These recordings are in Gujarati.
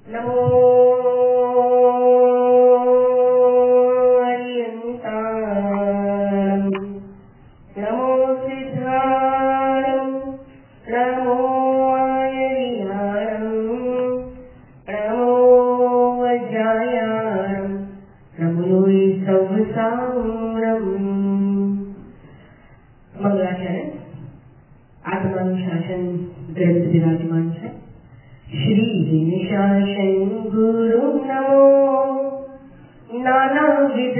નમો હરિયંતાણં, નમો સિદ્ધાણં, નમો આયરિયાણં, નમો વજ્રાયાણં, નમો સંવસારમ. મંગલાચરણ આત્માનું શાસન ગ્રંથ વિરાજમાન છે. શ્રી નિશાસન ગુરુ નમો નાનાવિધ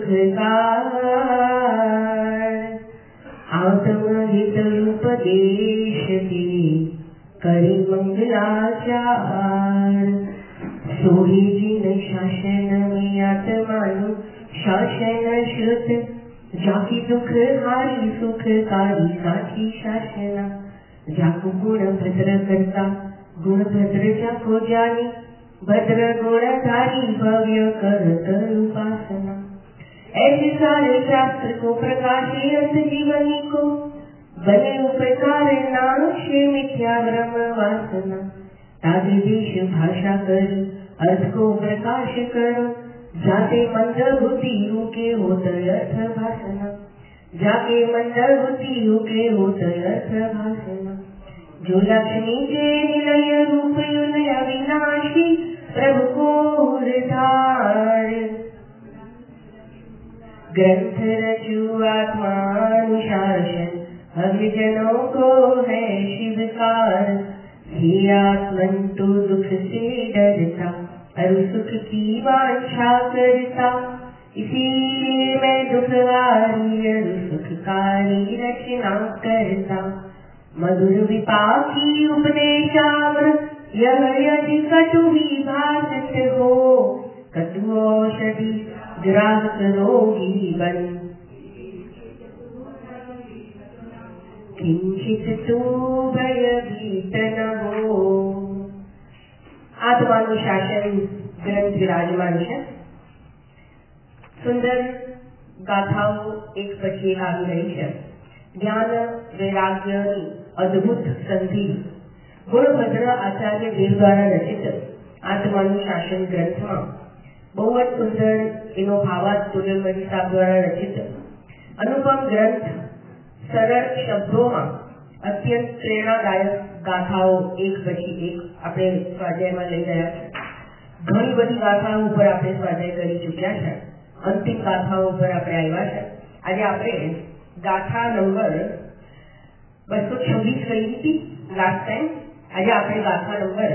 સુખકાર, આત્મહિત ઉપદેશથી કરી મંગલાચાર. સોહીજીન શાસન મેં આત્માનું શાસન શ્રુત, જાકી દુઃખ હારી સુખકારી સાચી શાસના. જાકુ ગુણ ભદ્ર કરતા ગુણ ભદ્ર જાકો જાની, ભદ્ર गुणधारी भव्य करत उपासना. ऐसे सारे शास्त्र को प्रकाशे अंत जीवनी को, बने उपकार नाश मिथ्या भ्रम वासना. ताजे देश भाषा कर अर्थ को प्रकाश करो, जाते मंद बुद्धि के होत अर्थ भाषना. जाके मंद बुद्धि के होत अर्थ भाषना. जो लक्ष्मी के निलय रूप अविनाशी, प्रभु को उद्धार. ग्रंथ रचु आत्मानुशासन, भक्तजनों को है शिवकार. हे आत्मन तू दुख से डरता, और सुख की वांछा करता. इसीलिए मैं दुखहारी और सुखकारी रचना करता. मधुर विपाकी उपदेशावर, यह यदि कटु भी भाषित हो, कटु औषधि ग्राहक रोगी बन. किंचित तू भयभीत न हो. आत्माનું શાસન ગ્રંથ વિરાજમાન છે. સુંદર ગાથાઓ એક પછી એક આવી રહી છે. જ્ઞાન વૈરાગ્યની અદ્ભુત સંધિ ગુણભદ્ર આચાર્ય દેવ દ્વારા રચિત આત્માનું શાસન ગ્રંથમાં બહુ જ સુંદર એનો ભાવાર્થ પુરંદરી સાહેબ દ્વારા રચિત અનુપમ ગ્રંથ સરળ શબ્દોમાં અત્યંત પ્રેરણાદાયક ગાથાઓ એક પછી એક આપણે સ્વાધ્યાયમાં લઈ રહ્યા છે. ઘણી બધી ગાથાઓ ઉપર આપણે સ્વાધ્યાય કરી ચૂક્યા છે. અંતિમ ગાથાઓ ઉપર આપણે આવ્યા છે. આજે આપણે ગાથા નંબર 226 કરી હતી લાસ્ટ ટાઈમ. આજે આપણે ગાથા નંબર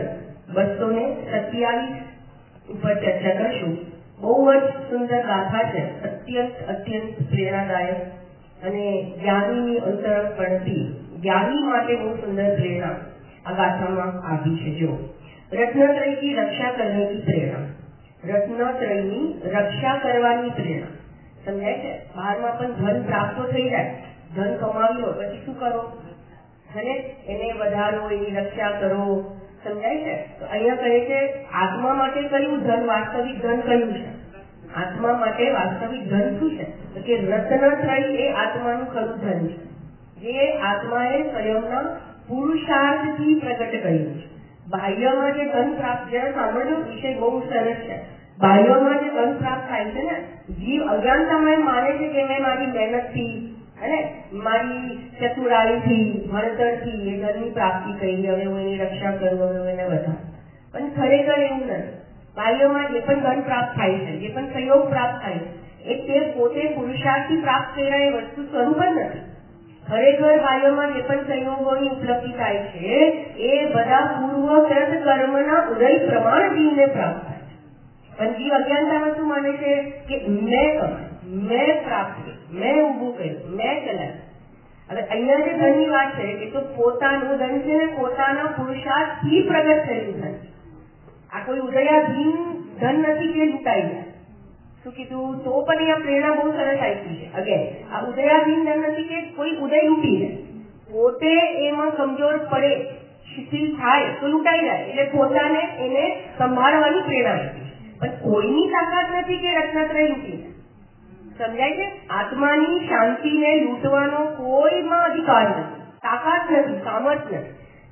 227 ઉપર ચર્ચા કરીશું. બહુ જ સુંદર ગાથા છે. અત્યંત પ્રેરણાદાયક અને જ્ઞાનીની અંતરપણથી જ્ઞાની માટે બહુ સુંદર પ્રેરણા આ ગાથામાં આવી છે. જો રત્નત્રયની રક્ષા કરવાની પ્રેરણા, રત્નત્રયની રક્ષા કરવાની પ્રેરણા સમજાય છે. બહારમાં પણ ધન પ્રાપ્ત થઈ જાય, ધન કમાવી લો પછી શું કરો? અને એને વધારો, એની રક્ષા કરો. સમજાય છે. તો અહીંયા કહે છે આત્મા માટે કયું ધન, વાસ્તવિક ધન કયું છે? આત્મા માટે વાસ્તવિક ધન શું છે? તો કે રત્નત્રય એ આત્માનું ખરું ધન છે, જે આત્માએ સ્વયંના પુરુષાર્થથી પ્રગટ કર્યું છે. બાહ્યમાં જે ધન પ્રાપ્ત, જેને સાંભળ્યો વિષય બહુ સરસ છે. બાહ્યમાં જે ધન પ્રાપ્ત થાય છે ને, જીવ અજ્ઞાનતામાં માને છે કે મેં મારી મહેનતથી અને મારી ચતુરાઈથી, ભણતરથી એ ધનની પ્રાપ્તિ કરી, હવે હું એની રક્ષા કરું, હવે એને વધારે. પણ ખરેખર એવું નથી. બાહ્યમાં જે પણ ધન પ્રાપ્ત થાય છે, જે પણ સહયોગ પ્રાપ્ત થાય છે, એ તે પોતે પુરુષાર્થથી પ્રાપ્ત કર્યા એ વસ્તુ સ્વરૂપ જ નથી. ખરેખર બાહ્યમાં જે પણ સંયોગોની ઉપલબ્ધિ થાય છે એ બધા પૂર્વકૃત કર્મના ઉદય પ્રમાણ જીવને પ્રાપ્ત થાય છે. પણ જીવ અજ્ઞાનતામાં શું માને છે કે મેં કમાયું, મેં પ્રાપ્ત કર્યું, મેં ઊભું કર્યું, મેં ચલાવ્યું. હવે અહીંયા જે ધનની વાત છે એ તો પોતાનું ધન છે ને, પોતાના પુરુષાર્થથી પ્રગટ થયેલું ધન. આ કોઈ ઉદયાધીન ધન નથી કે લૂંટાઈ જાય. શું કીધું? તો પણ અહીંયા પ્રેરણા બહુ સરસ આપી છે. અગેન આ ઉદયાધીન ધન નથી કે કોઈ ઉદય લૂંટી જાય, પોતે એમાં કમજોર પડે, શિથિલ થાય તો લૂંટાઈ જાય. એટલે પોતાને એને સંભાળવાની પ્રેરણા આપી. પણ કોઈની તાકાત નથી કે રત્નત્રય લૂંટી જાય. સમજાય છે? આત્માની શાંતિને લૂંટવાનો કોઈમાં અધિકાર નથી, તાકાત નથી, સામર્થ નથી.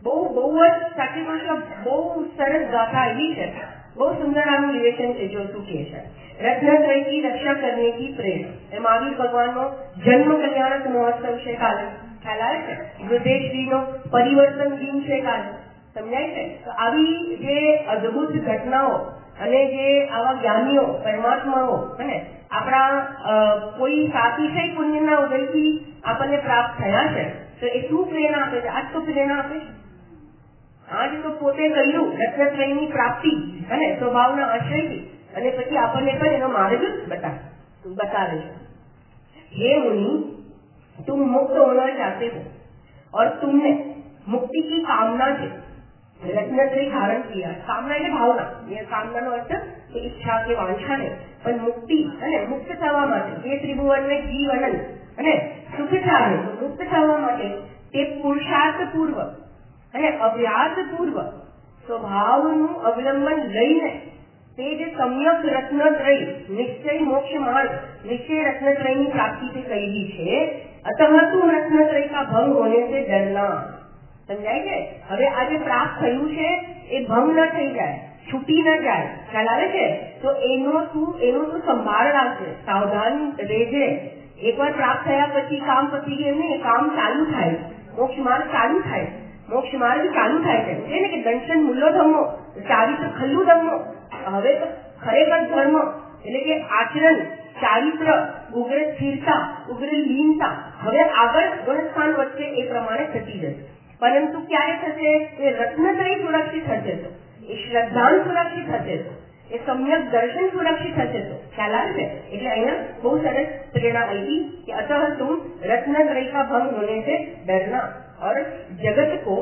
બહુ જ સાચી ભાષા, બહુ સરસ गाथा આવી છે, બહુ સુંદર આનું નિવેદન છે जो तू के છે रत्नत्रय की रक्षा करने की प्रेरणा। એ મહાવીર ભગવાનનો જન્મ કલ્યાણક મહોત્સવ છે કાલે, ખ્યાલ આવે છે, વૃદ્ધેશ્રીનો પરિવર્તન દિન છે કાલે, સમજાય છે। તો આવી જે અદ્ભુત ઘટનાઓ અને જે આવા જ્ઞાનીઓ પરમાત્માઓ અને આપણા કોઈ સાતિશય પુણ્યના ઉદયથી આપણને પ્રાપ્ત થયા છે, તો એ શું પ્રેરણા આપે છે? આજ તો પ્રેરણા આપે છે, આજ તો પોતે કહ્યું રત્નત્રયની પ્રાપ્તિ અને સ્વભાવના આશ્રયથી, અને પછી આપણને પણ એનો માર્ગ बतावे છે। हे मुनि, तुम मुक्त होना चाहते हो और तुमने मुक्ति की कामना से रत्नत्रय धारण किया। कामना એટલે ભાવના, એ કામનાનો અર્થ તો ઈચ્છા કે વાંછા નહીં, પણ મુક્તિ અને મુક્ત થવા માટે જે ત્રિભુવનને જીવ આનંદ અને સુખ ચાહે, મુક્ત થવા માટે તે પુરુષાર્થ પૂર્વક અને અભ્યાસ પૂર્વક સ્વભાવનું અવલંબન લઈને તે જે સમ્યક રત્નત્રય નિશ્ચય મોક્ષ માર્ગ નિશ્ચય રત્નત્રયની પ્રાપ્તિ તે કહી છે। અતઃ તું રત્નત્રય કા ભંગ હોને से डरना। સમજાય છે? હવે આ જે પ્રાપ્ત થયું છે એ ભંગ ન થઈ જાય, છૂટી ન જાય, ખ્યાલ આવે છે? તો એનો તું સંભાળ રાખજે, સાવધાન રહેજે। એકવાર પ્રાપ્ત થયા પછી કામ પતી ગયું નહીં, કામ ચાલુ થાય, મોક્ષ માર્ગ ચાલુ થાય, મોક્ષ માર્ગ ચાલુ થાય છે ને કે દંશન મૂલ્યો ધર્મો, ચારિત્ર ખલ્લું ધર્મો। હવે તો ખરેખર ધર્મ એટલે કે આચરણ, ચારિત્ર, ઉગ્ર સ્થિરતા, ઉગ્ર લીનતા હવે આગળ ગુણસ્થાન વચ્ચે એ પ્રમાણે થતી જશે। પરંતુ ક્યારે થશે? એ રત્નત્રય સુરક્ષિત થશે તો, એ શ્રદ્ધાન સુરક્ષિત થશે તો, એ સમ્યક દર્શન સુરક્ષિત થશે તો, ખ્યાલ આવે છે? એટલે અહીંયા બહુ સરસ પ્રેરણા આવી કે અતઃ તુમ रत्नत्रय का भंग होने से डरना और जगत को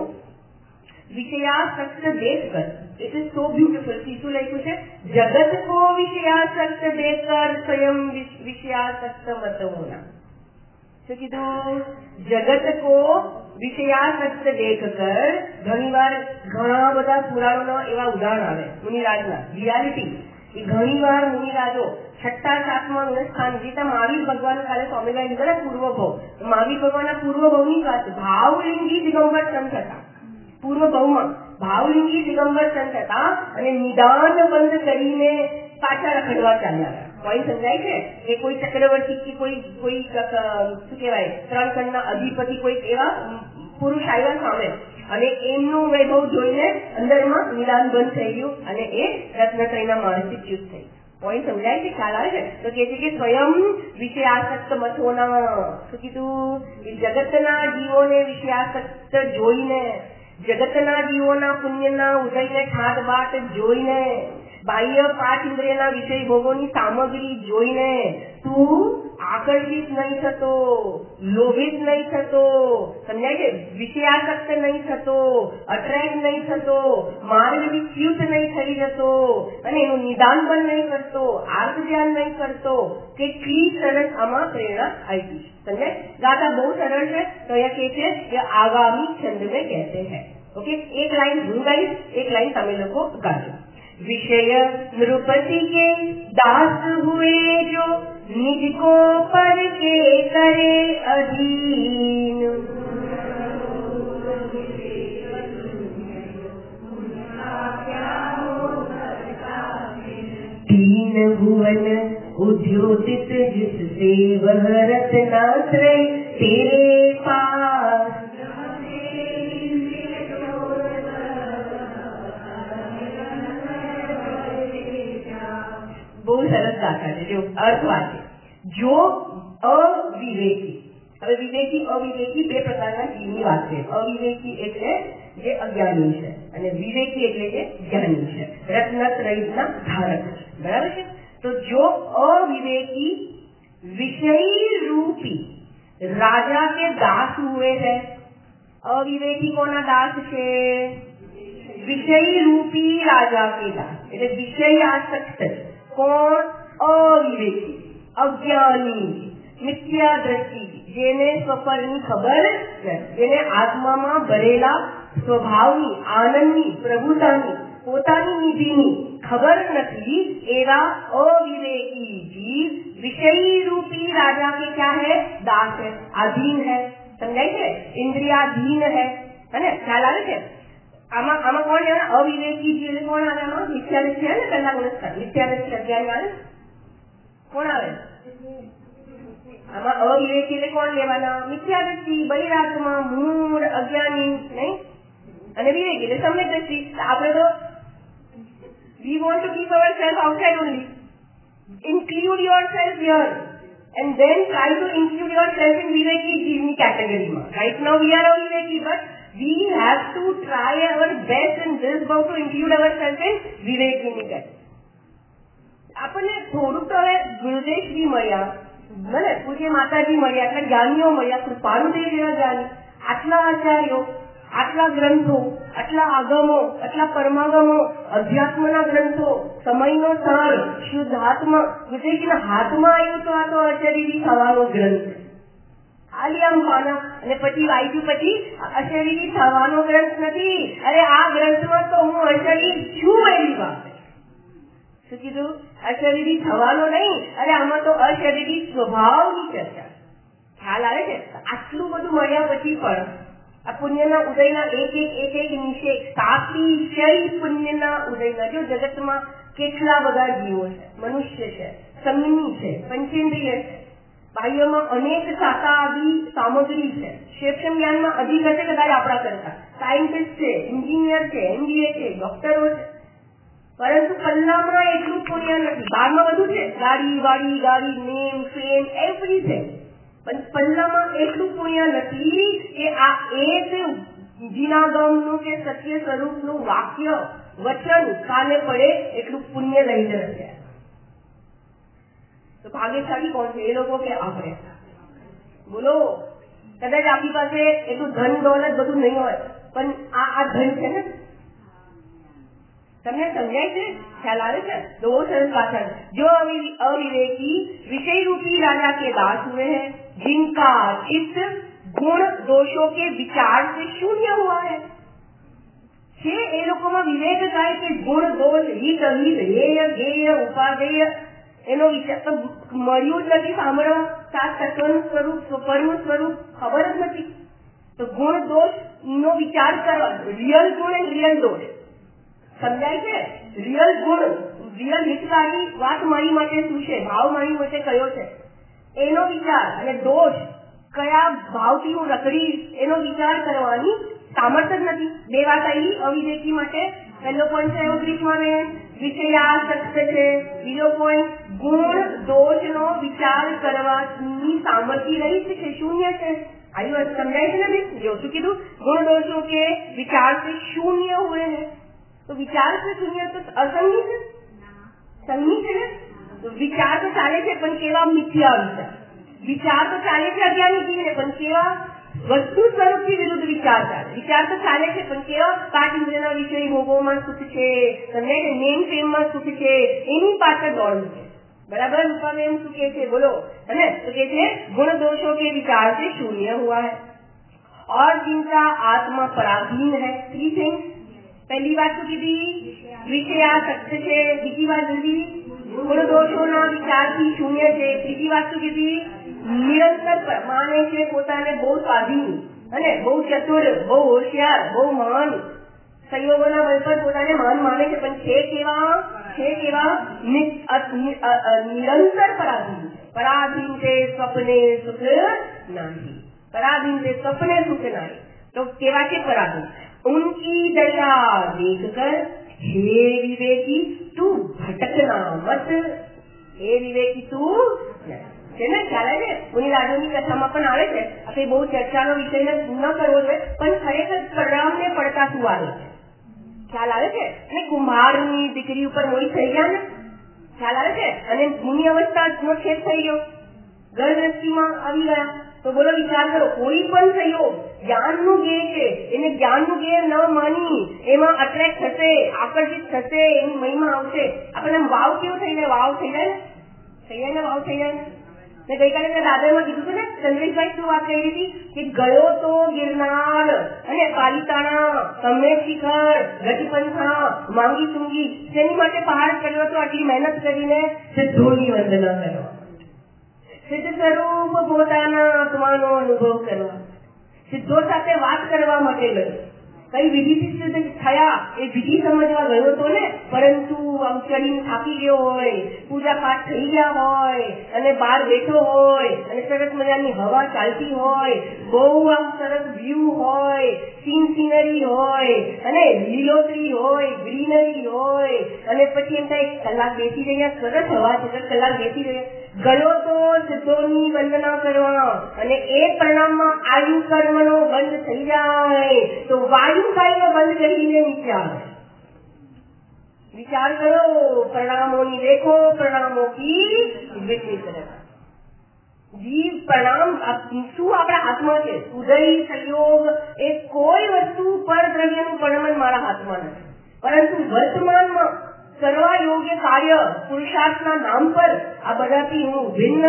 विषयासक्त देखकर, इट इज सो ब्यूटिफुल। शीशु लખ્યું છે जगत को विषयासक्त देखकर स्वयं विषयासक्त मत होना। શું કીધું? જગત को વિષયાસક્ત देखकर, ઘણીવાર ઘણા બધા પુરાણોના એવા ઉદાહરણ આવે મુનિરાજના, રિયાલિટી એ ઘણીવાર મુનિરાજો છઠ્ઠા સાતમા સ્થાન જીતા મહાવીર ભગવાન કાલે સ્વામીભાઈ કીધા પૂર્વભવ, મહાવીર ભગવાનના પૂર્વભવની વાત, ભાવલિંગી દિગંબર સંત હતા, પૂર્વભવમાં ભાવલિંગી દિગંબર સંત હતા અને નિદાન બંધ કરીને પાછા રખડવા ચાલ્યા। પોઈન્ટ સમજાય છે કે કોઈ ચક્રવર્તી કે કોઈ શું કહેવાય ત્રણ ખંડના અધિપતિ કોઈ એવા પુરુષ આવ્યા સામે અને એમનું વૈભવ જોઈને અંદરમાં નિદાન બંધ થઈ ગયું અને એ રત્નત્રયના માનસિક યુદ્ધ થઈ। પોઈન્ટ સમજાય છે, ખ્યાલ આવે છે? તો કે છે કે સ્વયં વિષયાસક્ત મત હોના। શું કીધું? જગતના જીવોને વિષયાસક્ત જોઈને, જગતના જીવોના પુણ્યના ઉદયને ઠાટ બાટ જોઈને, બાહ્ય પાંચ ઇન્દ્રિયના વિષય ભોગોની સામગ્રી જોઈને તું આકર્ષિત નહીં થતો, લોભિત નહીં થતો, સમજાય છે? વિષયાસક્ત નહીં થતો, અટ્રેક્ટ નહીં થતો, માર્ગથી ચ્યુત નહીં થઈ જતો અને એનું નિદાન પણ નહીં કરતો, આર્થ ધ્યાન નહીં કરતો। કેટલી સરસ આમાં પ્રેરણા આવી છે, સમજાય? ગાતા બહુ સરળ છે। તો અહીંયા કે છે કે આગામી છંદ में कहते हैं, ओके? एक लाइन હું ગાઈશ, एक लाइन તમે લોકો ગાજો। विषय नृपति के दास हुए जो निज को पर के करे अधीन, तीन भुवन उद्योतित जिससे वह रत्नात्रय तेरे पास, બહુ સરસ ગાથા છે। જો અર્થ વાંચે, જો અવિવેકી, હવે વિવેકી અવિવેકી બે પ્રકારના જીવની વાત છે। અવિવેકી એટલે જે અજ્ઞાની છે અને વિવેકી એટલે જે જ્ઞાની છે, રત્નત્રયના ધારક છે, બરાબર છે? તો જો અવિવેકી विषय रूपी राजा के दास हुए हैं, अविवेकी कोना दास છે? विषय रूपी राजा के दास, એટલે વિષય આસક્ત કોણ? અવિવેકી, અજ્ઞાની, મિથ્યા દ્રષ્ટિ, જેને સ્વપરની ખબર નથી, જેને આત્મામાં ભરેલા સ્વભાવની, આનંદની, પ્રભુતાની, પોતાની નિધિની ખબર નથી, એવા અવિવેકી જીવ विषय रूपी राजा के क्या है? दास है, अधीन है, समझाइए? इंद्रियाधीन है, અને ખ્યાલ આવે છે? આમાં કોણ આવે? અવિવેકી એટલે કોણ આવે? આમાં મિથ્યાદૃષ્ટિ છે ને, કલાક મિથ્યાદૃષ્ટિ અજ્ઞાની આવે. કોણ આવે આમાં? અવિવેકી એટલે કોણ લેવાના? મિથ્યાદૃષ્ટિ, બલિરાત્મા, મૂળ, અજ્ઞાની નહીં, અને વિવેકી એટલે સમ્યક દ્રષ્ટિ. આપણે તો we want to keep ourselves outside only. Include yourself here and then try to include yourself in viveki jivni category. Right now we are aviveki, but we have to try our best in this bout to include ourselves in viveki ની category. આપણને થોડુંક તો હવે ગુરુદેવજી મળ્યા, ભલે પૂજ્ય માતાજી મળ્યા, આટલા જ્ઞાનીઓ મળ્યા, કૃપાળુદેવ જેવા જ્ઞાની, આટલા આચાર્યો, આટલા ગ્રંથો, આટલા આગમો, આટલા પરમાગમો, અધ્યાત્મના ગ્રંથો, સમયનો સાર, શુદ્ધાત્મા, ગુરુદેવજીના હાથમાં આવ્યું તો આ તો અશરીરી થવાનો ગ્રંથ. ખાલી આમ પાના અને પછી વાંચ્યું પછી અશરીરી થવાનો ગ્રંથ નથી. અરે આ ગ્રંથમાં તો હું અશરીર છું એવી વાત. શું કીધું? અશરીરી થવાનો નહીં. અરે આમાં તો અશરીરી સ્વભાવની ચર્ચા. ખ્યાલ આવે છે? આટલું બધું મળ્યા પછી પણ આ પુણ્યના ઉદયના એક નિષેક, સાતિશય પુણ્યના ઉદયના. જો જગતમાં કેટલા બધા જીવો છે, મનુષ્ય છે, સંગની છે, પંચેન્દ્રિય છે, બાહ્યમાં અનેક શાકાદી સામગ્રી છે, શેષમ જ્ઞાનમાં અધિક હશે કદાચ આપણા કરતા, સાયન્ટિસ્ટ છે, એન્જિનિયર છે, MBA છે, ડોક્ટરો છે, પરંતુ પલ્લામાં એટલું પુણ્ય નથી. બહારમાં બધું છે, ગાડી, નેમ, ફેમ, એવરીથિંગ, પણ પલ્લામાં એટલું પુણ્ય નથી કે આ એક જીનાગમનું કે સત્ય સ્વરૂપનું વાક્ય, વચન કાને પડે એટલું પુણ્ય લઈ જશે. તો ભાગ્યશાળી કોણ છે? એ લોકો કે આપણે? બોલો. કદાચ આપણી પાસે એટલું ધન દોલત બધું નહીં હોય, પણ આ ધન છે ને. તમને સમજાય છે? ખ્યાલ આવે છે? दो सरल पाठन. जो अविवेकी विषय रूपी राजा के दास हुए हैं, जिनका चित्त गुण दोषों के विचार से शून्य हुआ है. છે એ લોકોમાં વિવેક થાય કે ગુણ દોષ, હિત અહિત, હેય ગેય, ઉપાદેય એનો વિચાર તો મળ્યું જ નથી. સાંભળવા સાત તત્વનું સ્વરૂપ, સ્વપરનું સ્વરૂપ ખબર જ નથી. તો ગુણ દોષ નો વિચાર કરવા, રિયલ ગુણ અને રિયલ દોષ સમજાય છે? રિયલ ગુણ, રિયલ હિતકારી વાત મારી માટે શું છે, ભાવ મારી માટે કયો છે એનો વિચાર, અને દોષ કયા ભાવથી હું રખડીશ એનો વિચાર કરવાની સામર્થ્ય જ નથી. બે વાત આવી અવિવેકી માટે. પહેલો પોઈન્ટ છે ગ્રીકમાં વિષયાસક્ત છે. બીજો પોઈન્ટ ગુણ દોષ નો વિચાર કરવાની સામર્થ્ય રહી છે, શૂન્ય છે. આવી વાત સમજાય છે ને? જો શું કીધું? ગુણ દોષો કે વિચાર से शून्य हुए हैं. तो विचार से शून्य तो असंगी છે, સંગી છે ને? તો વિચાર તો ચાલે છે પણ કેવા મિથ્યા વિચાર. વિચાર તો ચાલે છે અજ્ઞાની જીવને, પણ કેવા વસ્તુ સ્વરૂપથી વિરુદ્ધ વિચાર ચાલે. વિચાર તો ચાલે છે પણ કેવા પાંચ ઇન્દ્રિયના વિષય ભોગોમાં સુખ છે, તમને નેમ ફેમમાં સુખ છે, એની પાછળ દોડવું છે. बराबर रूपा में શું કે છે? બોલો. है तो कहते हैं गुण दोषों के विचार से शून्य हुआ है और जिनका आत्मा पराधीन है. Three things. पहली बात तो કીધી વિષયાસક્ત છે. બીજી વાત કીધી ગુણ દોષોના વિચારથી શૂન્ય છે. ત્રીજી વાત તો કીધી નિરંતર માને છે પોતાને બહુ સ્વાધીન અને બહુ ચતુર, બહુ હોશિયાર, બહુ મહાન, સંયોગોના બળ પર પોતાને મહાન માને છે, પણ છે કેવા નિરંતર પરાધીન. પરાધીન છે સ્વપ્ને સુખ નહીં. पराधीन से सपने सुख नहीं. तो केवा के पराधीन? उनकी दशा देखकर हे विवेकी तू भटकना मत. हे विवेकी તું છે ને ખ્યાલ આવે છે? મુનિરાજોની કથામાં પણ આવે છે. આપણે બહુ ચર્ચાનો વિષય ન કરવો જોઈએ, પણ ખરેખર કરામને પડતા શું આવે છે? ખ્યાલ આવે છે? અને કુંભારની દીકરી ઉપર મોહી થઈ ગયા ને, ખ્યાલ આવે છે? અને મુનિ અવસ્થા નો છેદ થઈ ગયો, ગર્ભદ્રષ્ટિમાં આવી ગયા. તો બોલો વિચાર કરો, કોઈ પણ થયો જ્ઞાનનું જ્ઞેય છે, એને જ્ઞાનનું જ્ઞેય ન માની એમાં અટ્રેક્ટ થશે, આકર્ષિત થશે, એની મહિમા આવશે. આપણને વાવ કેવું થઈ જાય? વાવ થઈ જાય ને, વાવ થઈ જાય ને. ગઈકાલે મેં દાદરમાં કીધું હતું ને, ચંદ્રેશભાઈ શું વાત કરી હતી કે ગયો તો ગિરનાર અને પાલિતાણા, સમ્યક શિખર, ગતિપંથા, માંગી ચુંગી, તેની માટે પહાડ કર્યો હતો. આટલી મહેનત કરીને સિદ્ધોની વંદના કરવા, સિદ્ધ સ્વરૂપ પોતાના આત્માનો અનુભવ કરવા, સિદ્ધો સાથે વાત કરવા માટે ગયો. કઈ વિધિથી સિદ્ધ થયા એ વિધિ સમજવા ગયો હતો ને, પરંતુ આમ ચડીને થાકી ગયો હોય, પૂજા પાઠ થઈ ગયા હોય અને બહાર બેઠો હોય અને સરસ મજાની હવા ચાલતી હોય, બહુ આમ સરસ વ્યૂ હોય, સીનરી હોય અને લીલોતરી હોય, ગ્રીનરી હોય અને પછી એમ થાય કલાક બેસી રહ્યા, સરસ હવા છે, કલાક બેસી રહ્યા. ગયો તો સિદ્ધોની વંદના કરવા અને એ પ્રણામમાં આયુ કર્મનો બંધ થઈ જાય તો વાયુ કાયનો બંધ કરીને નીચે આવે. વિચાર કરો, પ્રણામોની દેખો પ્રણામો કી વિતરિત. જીવ પ્રણામ શું આપણા હાથમાં છે? ઉદય સંયોગ એ કોઈ વસ્તુ પર દ્રવ્યનું પરિણામ મારા હાથમાં નથી, પરંતુ વર્તમાનમાં કરવા યોગ્ય કાર્ય પુરુષાર્થના નામ પર આ બધાથી હું ભિન્ન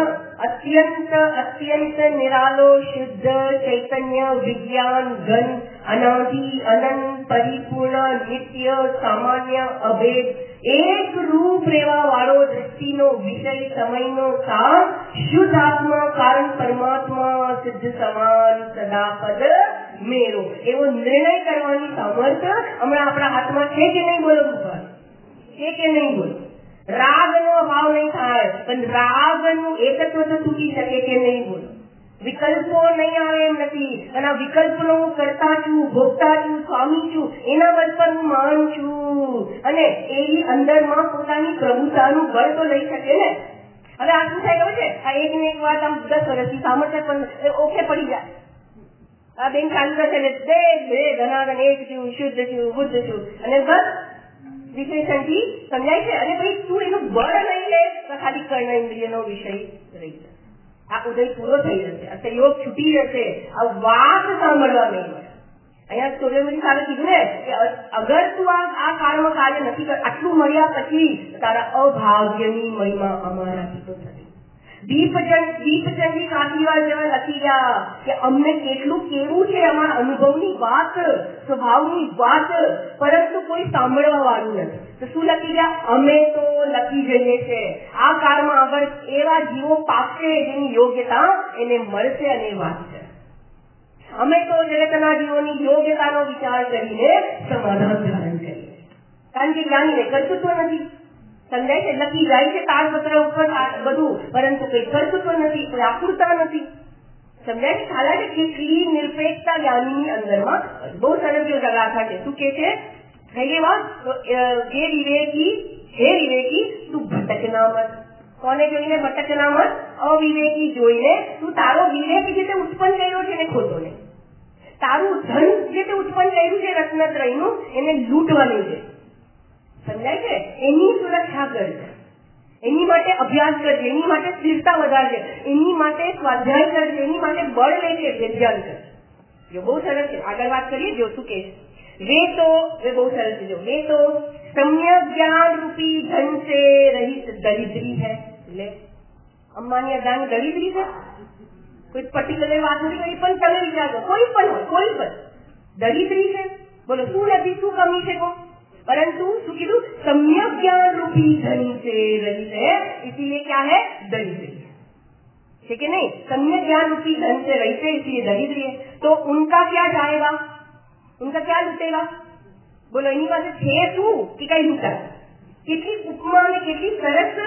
અત્યંત નિરાલો શુદ્ધ ચૈતન્ય વિજ્ઞાન ઘન અનાદિ અનંત પરિપૂર્ણ નિત્ય સામાન્ય અભેદ એક રૂપ રેવા વાળો દ્રષ્ટિનો વિષય સમયનો સાર શુદ્ધ આત્મા કારણ પરમાત્મા સિદ્ધ સમાન સદાપદ મેરો એવો નિર્ણય કરવાની સામર્થ્ય હમણાં આપણા હાથમાં છે કે નહીં? બોલો છે કે નહીં? બોલો. રાગનો ભાવ નહીં થાય, પણ રાગનું એકત્વ તો તૂટી શકે કે નહીં? બોલો. વિકલ્પો નહીં આવે એમ નથી, અને આ વિકલ્પનો હું કરતા છું, ભોગતા છું, સ્વામી છું, એના બળ પર હું માન છું અને એની અંદરમાં પોતાની પ્રભુતાનું બળ તો લઈ શકે ને. હવે આ શું થાય ખબર છે? આ એક ને એક વાત આમ 10 વર્ષથી સામર્થ્ય પણ ઓકે પડી જાય. આ બેન ચાલુ રહેશે બે ધનાધન એક છું, શુદ્ધ છું, બુદ્ધ છું અને બસ વિશેષણથી સમજાય છે. અને ભાઈ તું એનું બળ નહીં લે તો ખાલી કર્ણ ઇન્દ્રિયનો વિષય રહી જશે. આ ઉદય પૂરો થઈ જશે, આ સંયોગ છૂટી જશે, આ વાત સાંભળવા નહીં મળે. અહીંયા સૂર્યમુખી સાહેબે કીધું ને કે અગર તું આ કાળમાં કાર્ય નથી કર, આટલું મળ્યા પછી તારા અભાગ્યની મહિમા અમારાથી તો થતી. દીપચંદી કાશીવાલ જેવા લખી ગયા કે અમને કેટલું કેવું છે, અમારા અનુભવની વાત, સ્વભાવની વાત, પરંતુ કોઈ સાંભળવા વાળું નથી. તો શું લખી ગયા? અમે તો લખી જઈએ છે આ કાળમાં આગળ એવા જીવો પાકશે જેની યોગ્યતા એને મળશે અને વાત છે. અમે તો જગતના જીવોની યોગ્યતાનો વિચાર કરીને સમાધાન ધારણ કરીએ, કારણ કે જ્ઞાનીને કર્તૃત્વ નથી. સમજાય છે? લખી જાય છે તાળપત્ર ઉપર બધું, પરંતુ કઈ કર્તૃત્વ નથી, કોઈ આકૃતા નથી. સમજાય છે? ખ્યાલ છે કેટલી નિરપેક્ષતા જ્ઞાનીની અંદરમાં. બહુ સરસ જો જગાથા છે. શું કે છે? થઈ વાત હે વિવેકી તું ભટકના મત. કોને જોઈને ભટકના મત? અવિવેકી જોઈને. તું તારો વિવેક જે તે ઉત્પન્ન કર્યો છે ને ખોટો ને, તારું ધન જે તે ઉત્પન્ન કર્યું છે રત્નત્રયનું એને લૂંટવા નહીં છે. સમજાય છે? એની સુરક્ષા કરજે, એની માટે અભ્યાસ કરજે, એની માટે સ્થિરતા વધારજે, એની માટે સ્વાધ્યાય કરજે, એની માટે બળ લેજે, ધ્યાન કરજે. જો બહુ સરસ છે. આગળ વાત કરીએ. જો શું કે વે તો બહુ સરસ છે. જો વે તો सम्यक ज्ञान रूपी धन से रहित दरिद्री है. એટલે અંબાની અદાની દરિદ્રી છે? કોઈ પર્ટિક્યુલર વાત નથી કરી, પણ તમે વિચાર કરો, કોઈ પણ દરિદ્રી છે. બોલો શું નથી, શું કમી છે? परंतु શું કીધું? सम्यक ज्ञान रूपी धन से रहित है, इसीलिए क्या है? दरिद्री है कि नहीं? सम्यक ज्ञान रूपी धन से रहित है इसलिए दरिद्री है. तो उनका क्या जाएगा? उनका क्या लूटेगा? बोलो એની પાસે છે શું કે કઈ લૂંટા? કેટલી ઉપમા અને કેટલી સરસ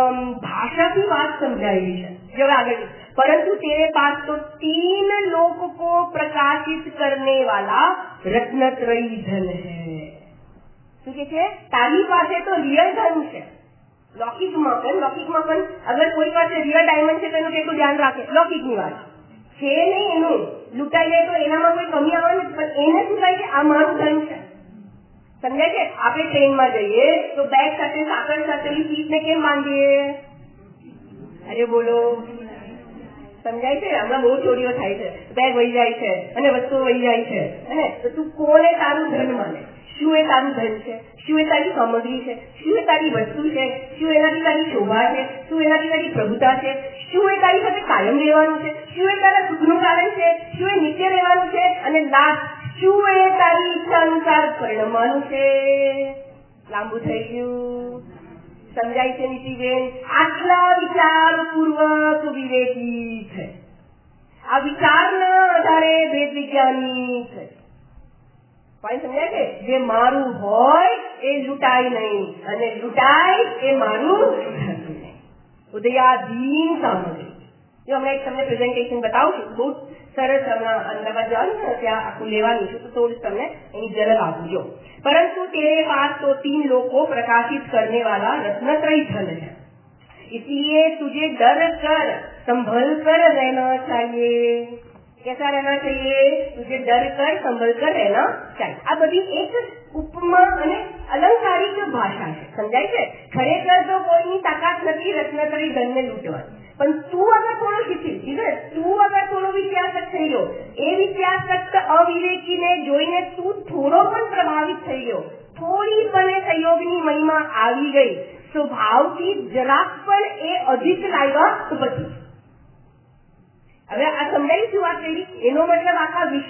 ભાષાથી વાત સમજાયેલી છે. જો આગળ परंतु तेरे पास तो 3 लोक को प्रकाशित करने वाला रत्नत्रयी धन है. શું કે છે? તારી પાસે તો રિયલ ધન છે. લૌકિકમાં પણ અગર કોઈ પાસે રિયલ ડાયમંડ છે તેનું કેટલું ધ્યાન રાખે? લૌકિકની વાત છે નહીં, એનું લૂંટાઈ જાય તો એનામાં કોઈ કમી આવે ને, પણ એને શું થાય કે આ મારું ધન છે. સમજાય છે? આપણે ટ્રેનમાં જઈએ તો બેગ સાથે સાકર સાથેની સીટને કેમ બાંધીએ? અરે બોલો, સમજાય છે? હમણાં બહુ ચોરીઓ થાય છે, બેગ વહી જાય છે અને વસ્તુઓ વહી જાય છે. અને તો તું કોને તારું ધન માને? શું એ તારું ધન છે? શું એ તારી સામગ્રી છે? શું એ તારી વસ્તુ છે? શું એનાથી તારી શોભા છે? શું એનાથી તારી પ્રભુતા છે? શું એ તારી સાથે કાયમ રહેવાનું છે? શું એ તારા સુખનું કારણ છે? શું એ નિત્ય રહેવાનું છે? અને લાસ્ટ શું એ તારી ઈચ્છા અનુસાર પરિણમવાનું છે? લાંબુ થઈ ગયું. સમજાય છે નીતિબેન? આટલા વિચાર પૂર્વક વિવેકી છે. આ વિચારના આધારે ભેદ વિજ્ઞાની છે. પણ સમજાય છે, જે મારું હોય એ લૂંટાય નહીં અને લૂંટાય એ મારું લૂંટાતું નહીં. ઉદયાધીન સામગ્રી. જો હમણાં એક તમને પ્રેઝન્ટેશન બતાવું છું, બહુ સરસ. હમણાં અમદાવાદ જવાનું છે, ત્યાં આખું લેવાનું છે, તો થોડું તમને એની ઝલક આપું. જો परंतु तेरे पास तो 3 लोग को प्रकाशित करने वाला रत्नत्रयी धन है, इसलिए तुझे डर कर संभल कर रहना चाहिए. कैसा रहना चाहिए? तुझे डर कर संभल कर रहना चाहिए. આ બધી એક ઉપમા અને અલંકારિક ભાષા છે, સમજાય છે? ખરેખર તો કોઈની તાકાત નથી રત્નત્રયી ધનને લૂંટવાની, પણ તું અગર થોડો શીખી, તું અગર થોડો વિદ્યાસક્ત થઈ ગયો, એ વિદ્યાસક્ત અવિવેકીને જોઈને તું થોડો પણ પ્રભાવિત થઈ ગયો, થોડી પણ સંયોગની મહિમા આવી ગઈ, સ્વભાવથી જરાક પણ એ અધિક લાગ્યા તો પછી હવે આ સમજાવીશું વાત કરી. એનો મતલબ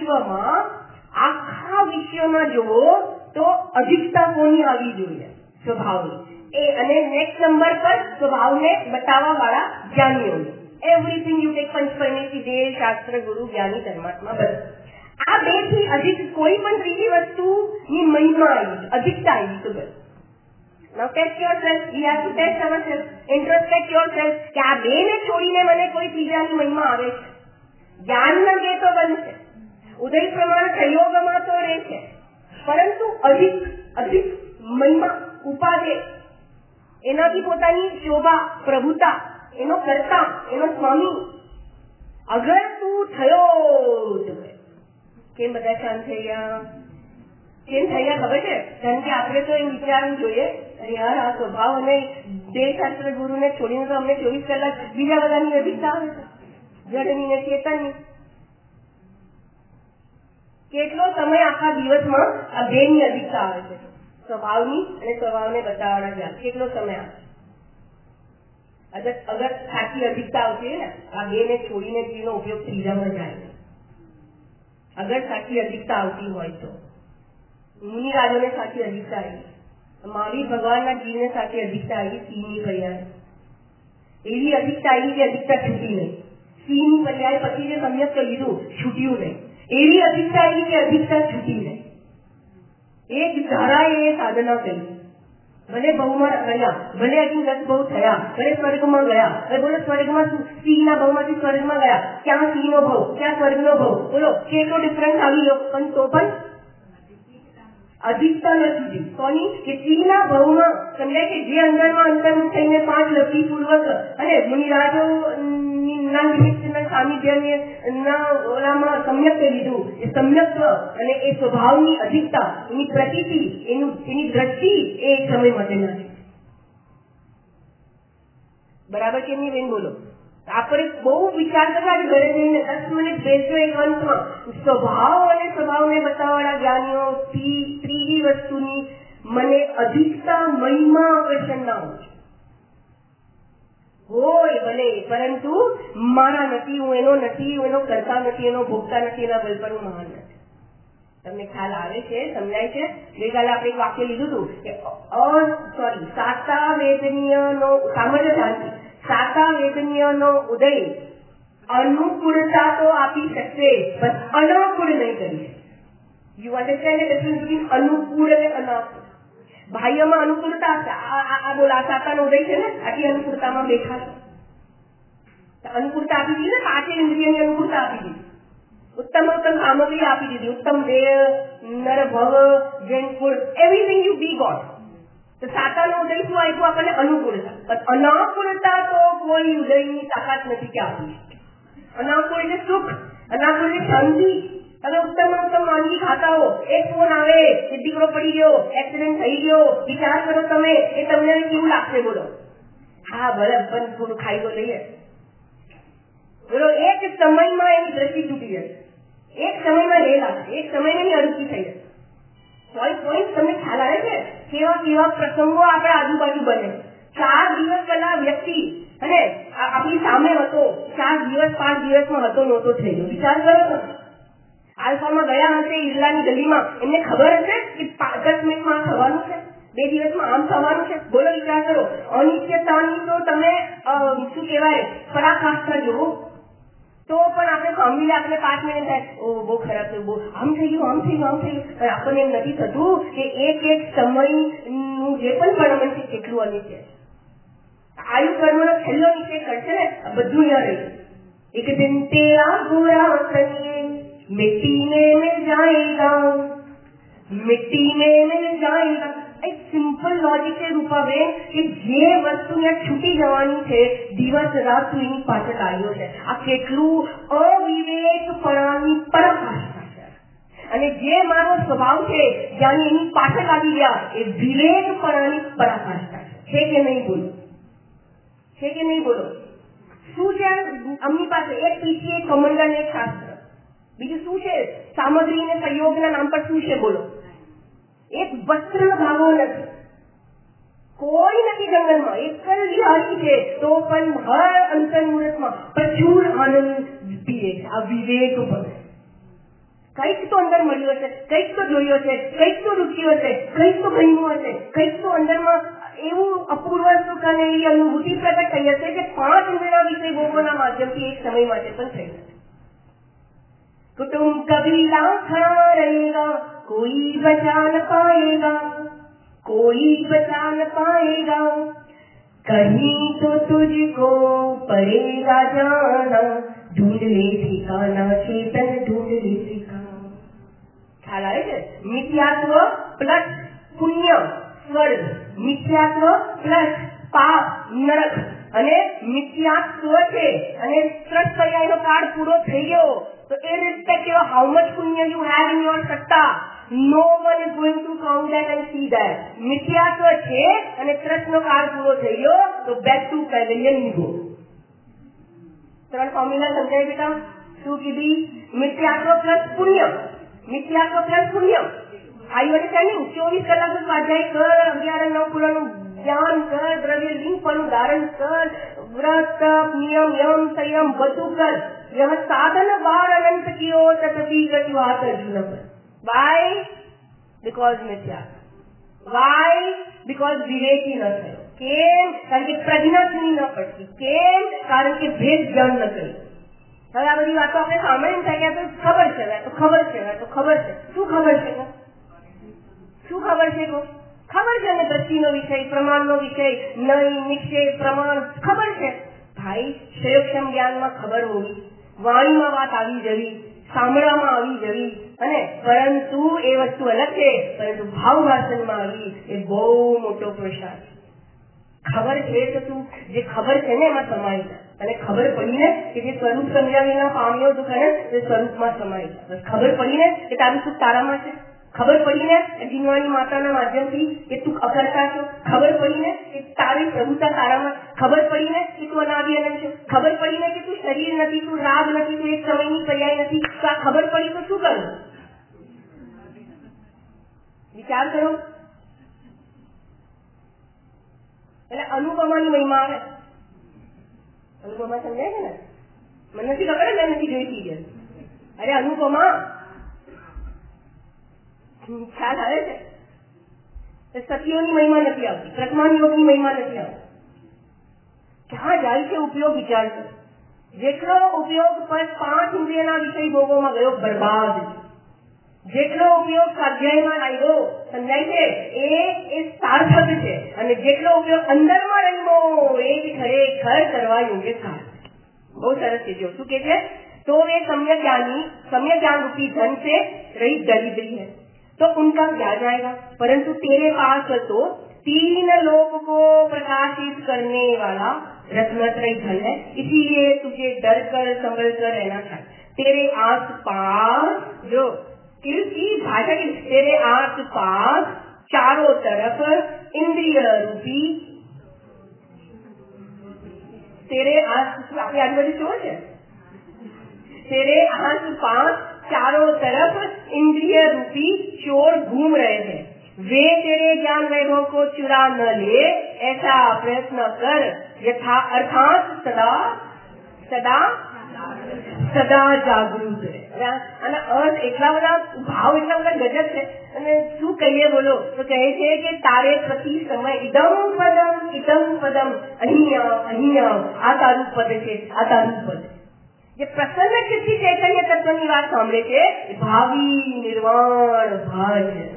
આખા વિશ્વમાં જુઓ તો અધિકતા કોની આવી જોઈએ? સ્વભાવની. એ અને નેક્સ્ટ નંબર પર સ્વભાવને બતાવવા વાળા જ્ઞાનીઓની. એવરીથિંગ યુ ટેક પંચપરિણીતિ, દેહ, શાસ્ત્ર, ગુરુ, જ્ઞાની, પરમાત્મા, બધું. આ બે થી અધિક કોઈ પણ ત્રીજી વસ્તુની મહિમા આવી, અધિકતા આવી તો બસ. Now test yourself. We have to test ourselves. Introspect yourself. કે આ બે ને છોડીને મને કોઈ ત્રીજાની મહિમા આવે છે. જ્ઞાનના બે તો બનશે, ઉદય પ્રમાણ સંયોગમાં તો રહે છે, પરંતુ અધિક મહિમા, ઉપાધે, એનાથી પોતાની શોભા, પ્રભુતા, એનો કર્તા, એનો સ્વામી અગર તું થયો તો કેમ બધા શાંત થઈ ગયા? કેમ થઈ ગયા ખબર છે? કારણ કે આપણે તો એમ વિચારવું જોઈએ, અરે યાર આ સ્વભાવ અને દેહશાસ્ત્ર ગુરુને છોડીને તો અમને 24 કલાક બીજા બધાની અધિકતા આવે છે, જડની ને ચેતનની. કેટલો સમય આખા દિવસમાં આ બેની અધિકતા આવે છે, સ્વભાવની અને સ્વભાવને બતાવવાના જ્ઞાન, કેટલો સમય આવે? અગર સાચી અધિકતા આવતી હોય ને, આ બે ને છોડીને જીવનો ઉપયોગ ત્રીજામાં જાય. અગર સાચી અધિકતા આવતી હોય તો મુનિરાજોને સાચી અધિકતા આવી, મહાવીર ભગવાનના જીવને સાચી અધિકતા આવી, સિંહની પર્યાય. એવી અધિકતા આવી કે અધિકતા છૂટી નહીં. સિંહની પર્યાય પછી જે સમ્યક લીધું છૂટ્યું નહીં. એવી અધિકતા આવી કે અધિકતા છૂટી નહીં. એક ધારાએ એ સાધના કરી, ભલે બહુમાં રહ્યા, ભલે હજી 10 બહુ થયા, ભલે સ્વર્ગમાં ગયા, હવે બોલો સ્વર્ગમાં સિંહના બહુમાંથી સ્વર્ગમાં ગયા, ક્યાં સિંહનો ભાવ, ક્યાં સ્વર્ગનો ભાવ, બોલો કેટલો ડિફરન્સ આવી ગયો. પણ તો પણ અધિકતા નથી કોની? કે સિંહના ભાવમાં સમજાય કે જે અંદરમાં અંતર્મુખ થઈને 5 લક્ષી પૂર્વક અને મુનિરાજો ના નિમિત્તના સાનિધ્યના ઓલામાં સમ્યક લીધું, એ સમ્યક અને એ સ્વભાવની અધિકતા, એની પ્રતીતિ, એની દ્રષ્ટિ એ એક સમય માટે નથી. બરાબર કે નહીં બેન? બોલો. આપણે બહુ વિચાર કરવા ઘરે જઈને 10 મિનિટ બેસજો એક અંતમાં. સ્વભાવ અને સ્વભાવને બતાવવાના જ્ઞાનીઓ ત્રીજી વસ્તુની મને અધિકતા મહિમા આકર્ષણ ના હોય ભલે, પરંતુ મારા નથી, હું એનો નથી, હું એનો કરતા નથી, એનો ભોગતા નથી, એના બલ પર હું મહાન નથી. તમને ખ્યાલ આવે છે? સમજાય છે? ગઈકાલે આપણે એક વાક્ય લીધું હતું કે સાતા વેદનીયનો સામાન્ય ધ્યાનથી સાતા વેદનીયનો ઉદય અનુકૂળતા તો આપી શકશે, બસ અનુકૂળ નહીં કરી. You understand the difference between અનુકૂળ અને અનાકૂળ? બાહ્યમાં અનુકૂળતા, આ બોલા સાતાનો ઉદય છે ને, આટલી અનુકૂળતામાં બેઠા છે. અનુકૂળતા આપી દીધી ને, 5 ઇન્દ્રિયની અનુકૂળતા આપી દીધી, ઉત્તમ સામગ્રી આપી દીધી, ઉત્તમ દેહ, નર ભવ, જૈનકુળ, એવરીથિંગ યુ બી ગોટ. તો સાતાનો ઉદય શું આપ્યું આપણને? અનુકૂળતા. પણ અનાકૂળતા તો કોઈ ઉદયની તાકાત નથી કે આપી. અનાકૂળ એટલે સુખ, અનાકૂળ એટલે શાંતિ. તમે ઉત્તમ વાનગી ખાતા હો, એક ફોન આવે કે દીકરો પડી ગયો, એક્સિડન્ટ થઈ ગયો, વિચાર કરો તમે, એ તમને કેવું લાગશે? બોલો. હા ભલે પણ થોડું ખાઈ તો લઈએ. બોલો, એક સમયમાં એની દ્રષ્ટિ તૂટી જશે, એક સમયમાં રેલ આવશે, એક સમયમાં એની અડચી થઈ જશે. પોઈન્ટ તમને ખ્યાલ આવે છે? કેવા પ્રસંગો આપણે આજુબાજુ બને. 4 દિવસ પહેલા વ્યક્તિ અને આપણી સામે હતો, 4 દિવસ 5 દિવસમાં હતો નહોતો થઈ ગયો. વિચાર કરો તો. આલ્ફામાં ગયા હશે, ઈરલાની ગલીમાં, એમને ખબર હશે કે 10 મિનિટમાં થવાનું છે, 2 દિવસમાં આમ થવાનું છે. બોલો, વિચાર કરો. અનિશ્ચિતતાની તો તમે શું કહેવાય પરાકાષ્ઠા જુઓ. તો પણ આપણે સાંભળીને આપણે 5 મિનિટ થાય, ઓ બહુ ખરાબ થયું, આમ થઈ ગયું. પણ આપણને એમ નથી થતું કે એક સમયનું જે પણ પરમણ છે કેટલું અનિત્ય છે. આયુ કર્મનો છેલ્લો નિશ્ચય કરશે ને બધું યાદ રહી. એક દિન તેરા ગોરા તનિયે મિટ્ટી में मिल जाएगा, मिट्टी में मिल जाएगा. એક સિમ્પલ લોજિક છે રૂપાબેન કે જે વસ્તુ છૂટી જવાની છે દિવસ રાત એની પાછળ આવ્યો છે. આ કેટલું અવિવેકપણાની પરાકાષ્ઠા છે. અને જે મારો સ્વભાવ છે જ્યાં એની પાછળ આવી ગયા એ વિવેકપણાની પરાકાષ્ઠા છે કે નહીં બોલો? છે કે નહીં બોલો? શું છે અમની પાસે? એક પીછે કમંડળ એક શાસ્ત્ર, બીજું શું છે? સામગ્રી અને સંયોગના નામ પર શું છે બોલો? એક વસ્ત્ર ભાવો નથી, કોઈ નથી જંગલમાં, એક જ વિહારી છે, તો પણ હર અંતર મુહૂર્તમાં પ્રચુર આનંદ પીએ છે. આ વિવેક ઉપર કંઈક તો અંદર મળ્યું હશે, કંઈક તો જોયું હશે, કંઈક તો રૂચ્યું હશે, કંઈક તો ગમ્યું હશે, કંઈક તો અંદરમાં એવું અપૂર્વ સુખ અને એવી અનુભૂતિ પ્રગટ થઈ હશે કે 5 ઇન્દ્રિયના વિષય ભોગોના માધ્યમથી એક સમય માટે પણ થઈ જશે. कुटुंब कभी खड़ा रहेगा, कोई बचा न पाएगा, कोई बचा न पाएगा, कहीं तो तुझको पड़ेगा जाना, ढूंढ ले ठिकाना चेतन, ढूंढ ले ठिकाना. ખ્યાલ આવે છે? મિથ્યાત્વ પ્લસ પુણ્ય સ્વર્ગ, મિથ્યાત્વ પ્લસ પાપ નરક, અને મિથ્યાત્વ છે અને ત્રણ પર્યાયનો કાળ પૂરો થઈ ગયો. So irrespective of how much punya you have in your satta, no one is going to count that and see that. મિથ્યાત્વ છે અને ત્રસનો કાળ પૂરો થઈ ગયો તો back to pavilion ego. ત્રણ ફોર્મ્યુલા સમજાય બેટા? શું કીધી? મિથ્યાત્વ પ્લસ પુણ્ય, મિથ્યાત્વ પ્લસ પુણ્ય. Are you understanding? 24 કલાક સ્વાધ્યાય કર, 11-9 પુરાનું ધ્યાન કર, દ્રવ્ય લિંગ પરનું ધારણ કર, વ્રત નિયમ યમ સંયમ બધું કર. यह साधन बार अनंत की ओर तथी गति बात अर्जुन पर. Why? Because मिथ्या. Why? Because વિવેકી ન થયો. કેમ? કારણ કે પ્રજ્ઞા સુની ન પડતી. કેમ? કારણ કે ભેદ જ્ઞાન ન કર્યું. હવે આ બધી વાતો આપણે સાંભળીને થાય કે ખબર છે, તો ખબર છે, તો ખબર છે. શું ખબર છે? શું ખબર છે? ખબર છે ને દ્રષ્ટિનો વિષય, પ્રમાણનો વિષય, નય નિશ્ચય પ્રમાણ ખબર છે. ભાઈ શ્રેયોક્ષમ જ્ઞાનમાં ખબર હોવી, વાણીમાં વાત આવી જવી, સાંભળવામાં આવી જવી, અને પરંતુ એ વસ્તુ અલગ છે, પરંતુ ભાવ ભાષણમાં આવી એ બહુ મોટો પુરુષાર્થ. ખબર છે તો તું જે ખબર છે ને એમાં સમાઈ જાય, અને ખબર પડીને કે જે સ્વરૂપ સમજાવીને પામ્યો તું ખરે તે સ્વરૂપમાં સમાઈ જાય. ખબર પડીને કે તારું સુખ તારામાં છે, ખબર પડીને જીનવાણી માતાના માધ્યમથી કે તું અકર્તા છો, ખબર પડીને કે તારી પ્રભુતા તારામાં, ખબર પડીને કે તું અનાદિ અનંત છે, ખબર પડીને કે તું શરીર નથી, તું રાગ નથી, તું એક સમયની પર્યાય નથી. તો આ ખબર પડી તો શું કરવું? વિચાર કરો. એટલે અનુપમાની મહિમા આવે. અનુપમા સમજાય છે ને? મને નથી ખબર, મેં નથી જોઈતી છે. અરે અનુપમા ખ્યાલ આવે છે? સતીઓની મહિમા નથી આવતી, પ્રથમાન યોગની મહિમા નથી આવતી. ક્યાં જાય છે ઉપયોગ? વિચાર કરો. જેટલો ઉપયોગ પર 5 ઇન્દ્રિયના વિષય ભોગોમાં ગયો બરબાદ, જેટલો ઉપયોગ સ્વાધ્યાયમાં આવ્યો સમજાય છે એ સાર્થક છે, અને જેટલો ઉપયોગ અંદરમાં રહ્યો એ ખરેખર કરવા યોગ્ય કાળ. બહુ સરસ છે. જો શું કે છે? तो वे सम्यक ज्ञान रूपी धन से रहित दरिद्री है, तो उनका क्या जाएगा? परंतु तेरे पास तो 3 लोक को प्रकाशित करने वाला रत्नत्रय धन है, इसीलिए तुझे डर कर संभल कर रहना चाहिए. तेरे आस पास जो किसकी भाषा की, तेरे आस पास चारों तरफ इंद्रिय रूपी, तेरे आस आजूबाजू चोर है, तेरे आस पास चारों तरफ इंद्रिय रूपी चोर घूम रहे हैं. वे तेरे ज्ञान वैभव को चुरा न ले ऐसा प्रयत्न कर, यथा अर्थात सदा सदा સદા જાગૃત રહે. અને અર્થ એટલા બધા ભાવ એટલા બધા ગજબ છે. અને શું કહીએ બોલો? તો કહે છે કે તારે પ્રતિ સમય ઇદમ પદમ અહીં આવ, આ તારું પદ છે, આ તારું પદ. જે પ્રસન્ન ચિત્તથી ચૈતન્ય તત્વની વાત સાંભળે છે એ ભાવિ નિર્વાણ ભાજન,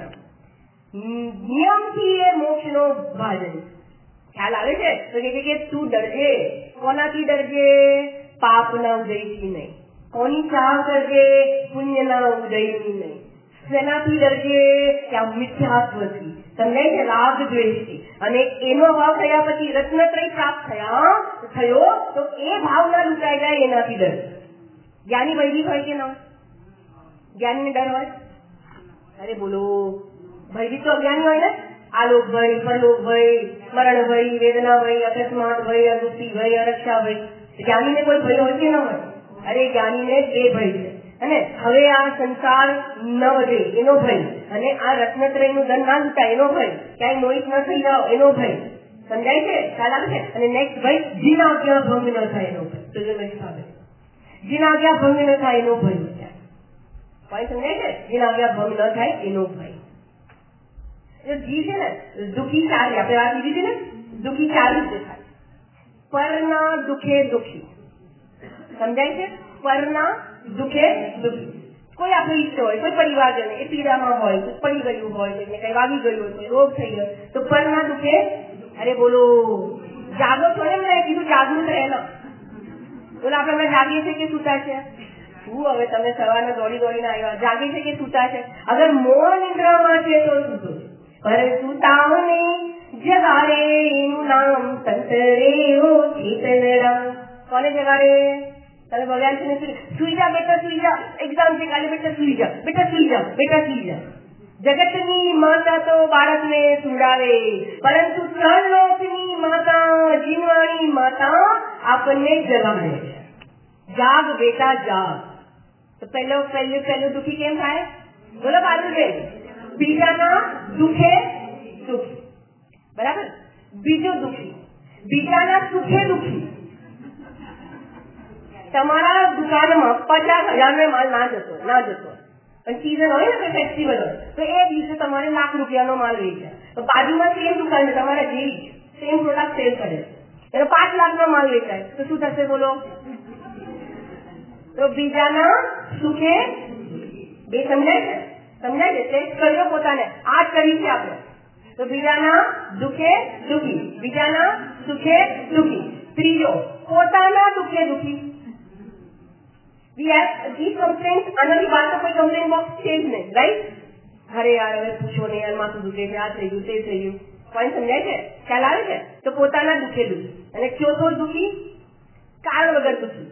નિયમથી એ મોક્ષનો ભાજન. ખ્યાલ આવે છે? તો કે તું ડરજે. કોનાથી ડરજે? પાપના ઉદયથી નહીં. કોની ચાહ કરજે? પુણ્યના ઉદયની નહીં. શેનાથી ડરજે? કે આ મિથ્યાત્વથી, સમજાય છે? રાગ દ્વેષથી. અને એનો ભાવ થયા પછી રત્નત્રય પ્રાપ્ત થયો તો એ ભાવના લૂંટાઈ જાય એનાથી ડર. જ્ઞાની ભયભીત હોય કે ના? જ્ઞાનીને ડર હોય? અરે બોલો, ભયભીત તો અજ્ઞાની હોય ને. આલોક ભય, પરલોક ભય, મરણ ભય, વેદના ભય, અકસ્માત ભય, અદૃષ્ટિ ભય, અરક્ષા ભય. જ્ઞાનીને કોઈ ભય હોય કે ન હોય? અરે જ્ઞાનીને બે ભય છે. અને હવે આ સંસાર ન વધે એનો ભય, અને આ રત્નત્રયનું ધન ના લૂંટાય એનો ભય, ક્યાંય મોહિત ન થઈ જાઓ એનો ભય. સમજાય છે? ખ્યાલ આવે છે? અને નેક્સ્ટ ભય, જીનાજ્ઞા ભંગ ન થાય એનો ભય. તો જો નથી આવે, જીનાજ્ઞા ભંગ ન થાય એનો ભય. પોઈન્ટ સમજાય છે? જીનાજ્ઞા ભંગ ન થાય એનો ભય. જીવ છે ને દુઃખી ચાલી, આપણે વાત લીધી હતી ને, દુઃખી ચાલી જ થાય. પરના દુઃખે દુઃખી, સમજાય છે? પરના દુઃખે દુઃખી. કોઈ આપણે ઈષ્ટ હોય, કોઈ પરિવારજન એ પીડામાં હોય, પડી ગયું હોય, કોઈને કઈ વાગી ગયું હોય, કોઈ રોગ થઈ ગયો, તો પરના દુઃખે, અરે બોલો, જાગો છો ને, મેં કીધું જાગૃત રહેલા. બોલો આપણે હમણાં જાગીએ છીએ કે સૂતા છે? શું હવે તમે સવારના દોડીને આવ્યા, જાગે છે કે સૂતા છે? અગર મોહ નિંદ્રામાં છે તો સૂતો છે. પરંતુ તાવને જગાડે એનું નામ સંતરેવો ચેતનરામ. કોને જગાડે? તમે ભગવાન છે ને, સુઈ જા બેટા, સુઈ જા, એક્ઝામ છે કાલે, બેટા સુઈ જા, બેટા સુઈ જા, બેટા સુઈ જા. જગતની માતા તો બાળકને સુડાવે, પરંતુ ત્રણલોકની માતા, જીવવાણી માતા આપણને જગાડે. જાગ બેટા જાગ. તો પહેલું દુઃખી કેમ થાય? બોલો પાર્વતીબેન. બીજાના દુઃખે સુખી, બરાબર? બીજો દુઃખી, બીજાના સુખે દુઃખી. તમારા દુકાનમાં 50,000 માલ ના જતો, પણ સીઝન હોય ને, ફેસ્ટિવલ હોય, તો એ દિવસે તમારે લાખ રૂપિયાનો માલ રહી જાય. તો બાજુમાં સેમ દુકાન છે તમારા જેવી, સેમ પ્રોડક્ટ સેલ કરે છે, એનો 5 લાખનો માલ વેચાય, તો શું થશે બોલો? તો બીજાના સુખે બે. સમજાય છે? સમજાય છે? ટેસ્ટ કર્યો પોતાને, આ જ કરી છે આપણે. તો બીજાના દુઃખે દુઃખી, બીજાના સુખે દુઃખી. ત્રીજો, પોતાના દુઃખે દુઃખી. આનાથી બહાર તો કોઈ કમ્પ્લેન બોક્સ છે જ નહીં, રાઈટ? અરે યાર હવે પૂછો નહીં, યાર માથું દુખે છે, આ થઈ ગયું, તે થઈ ગયું. પોઈન્ટ સમજાય છે? ખ્યાલ આવે છે? તો પોતાના દુઃખે દુઃખી. અને ચોથો દુઃખી, કારણ વગર દુઃખી.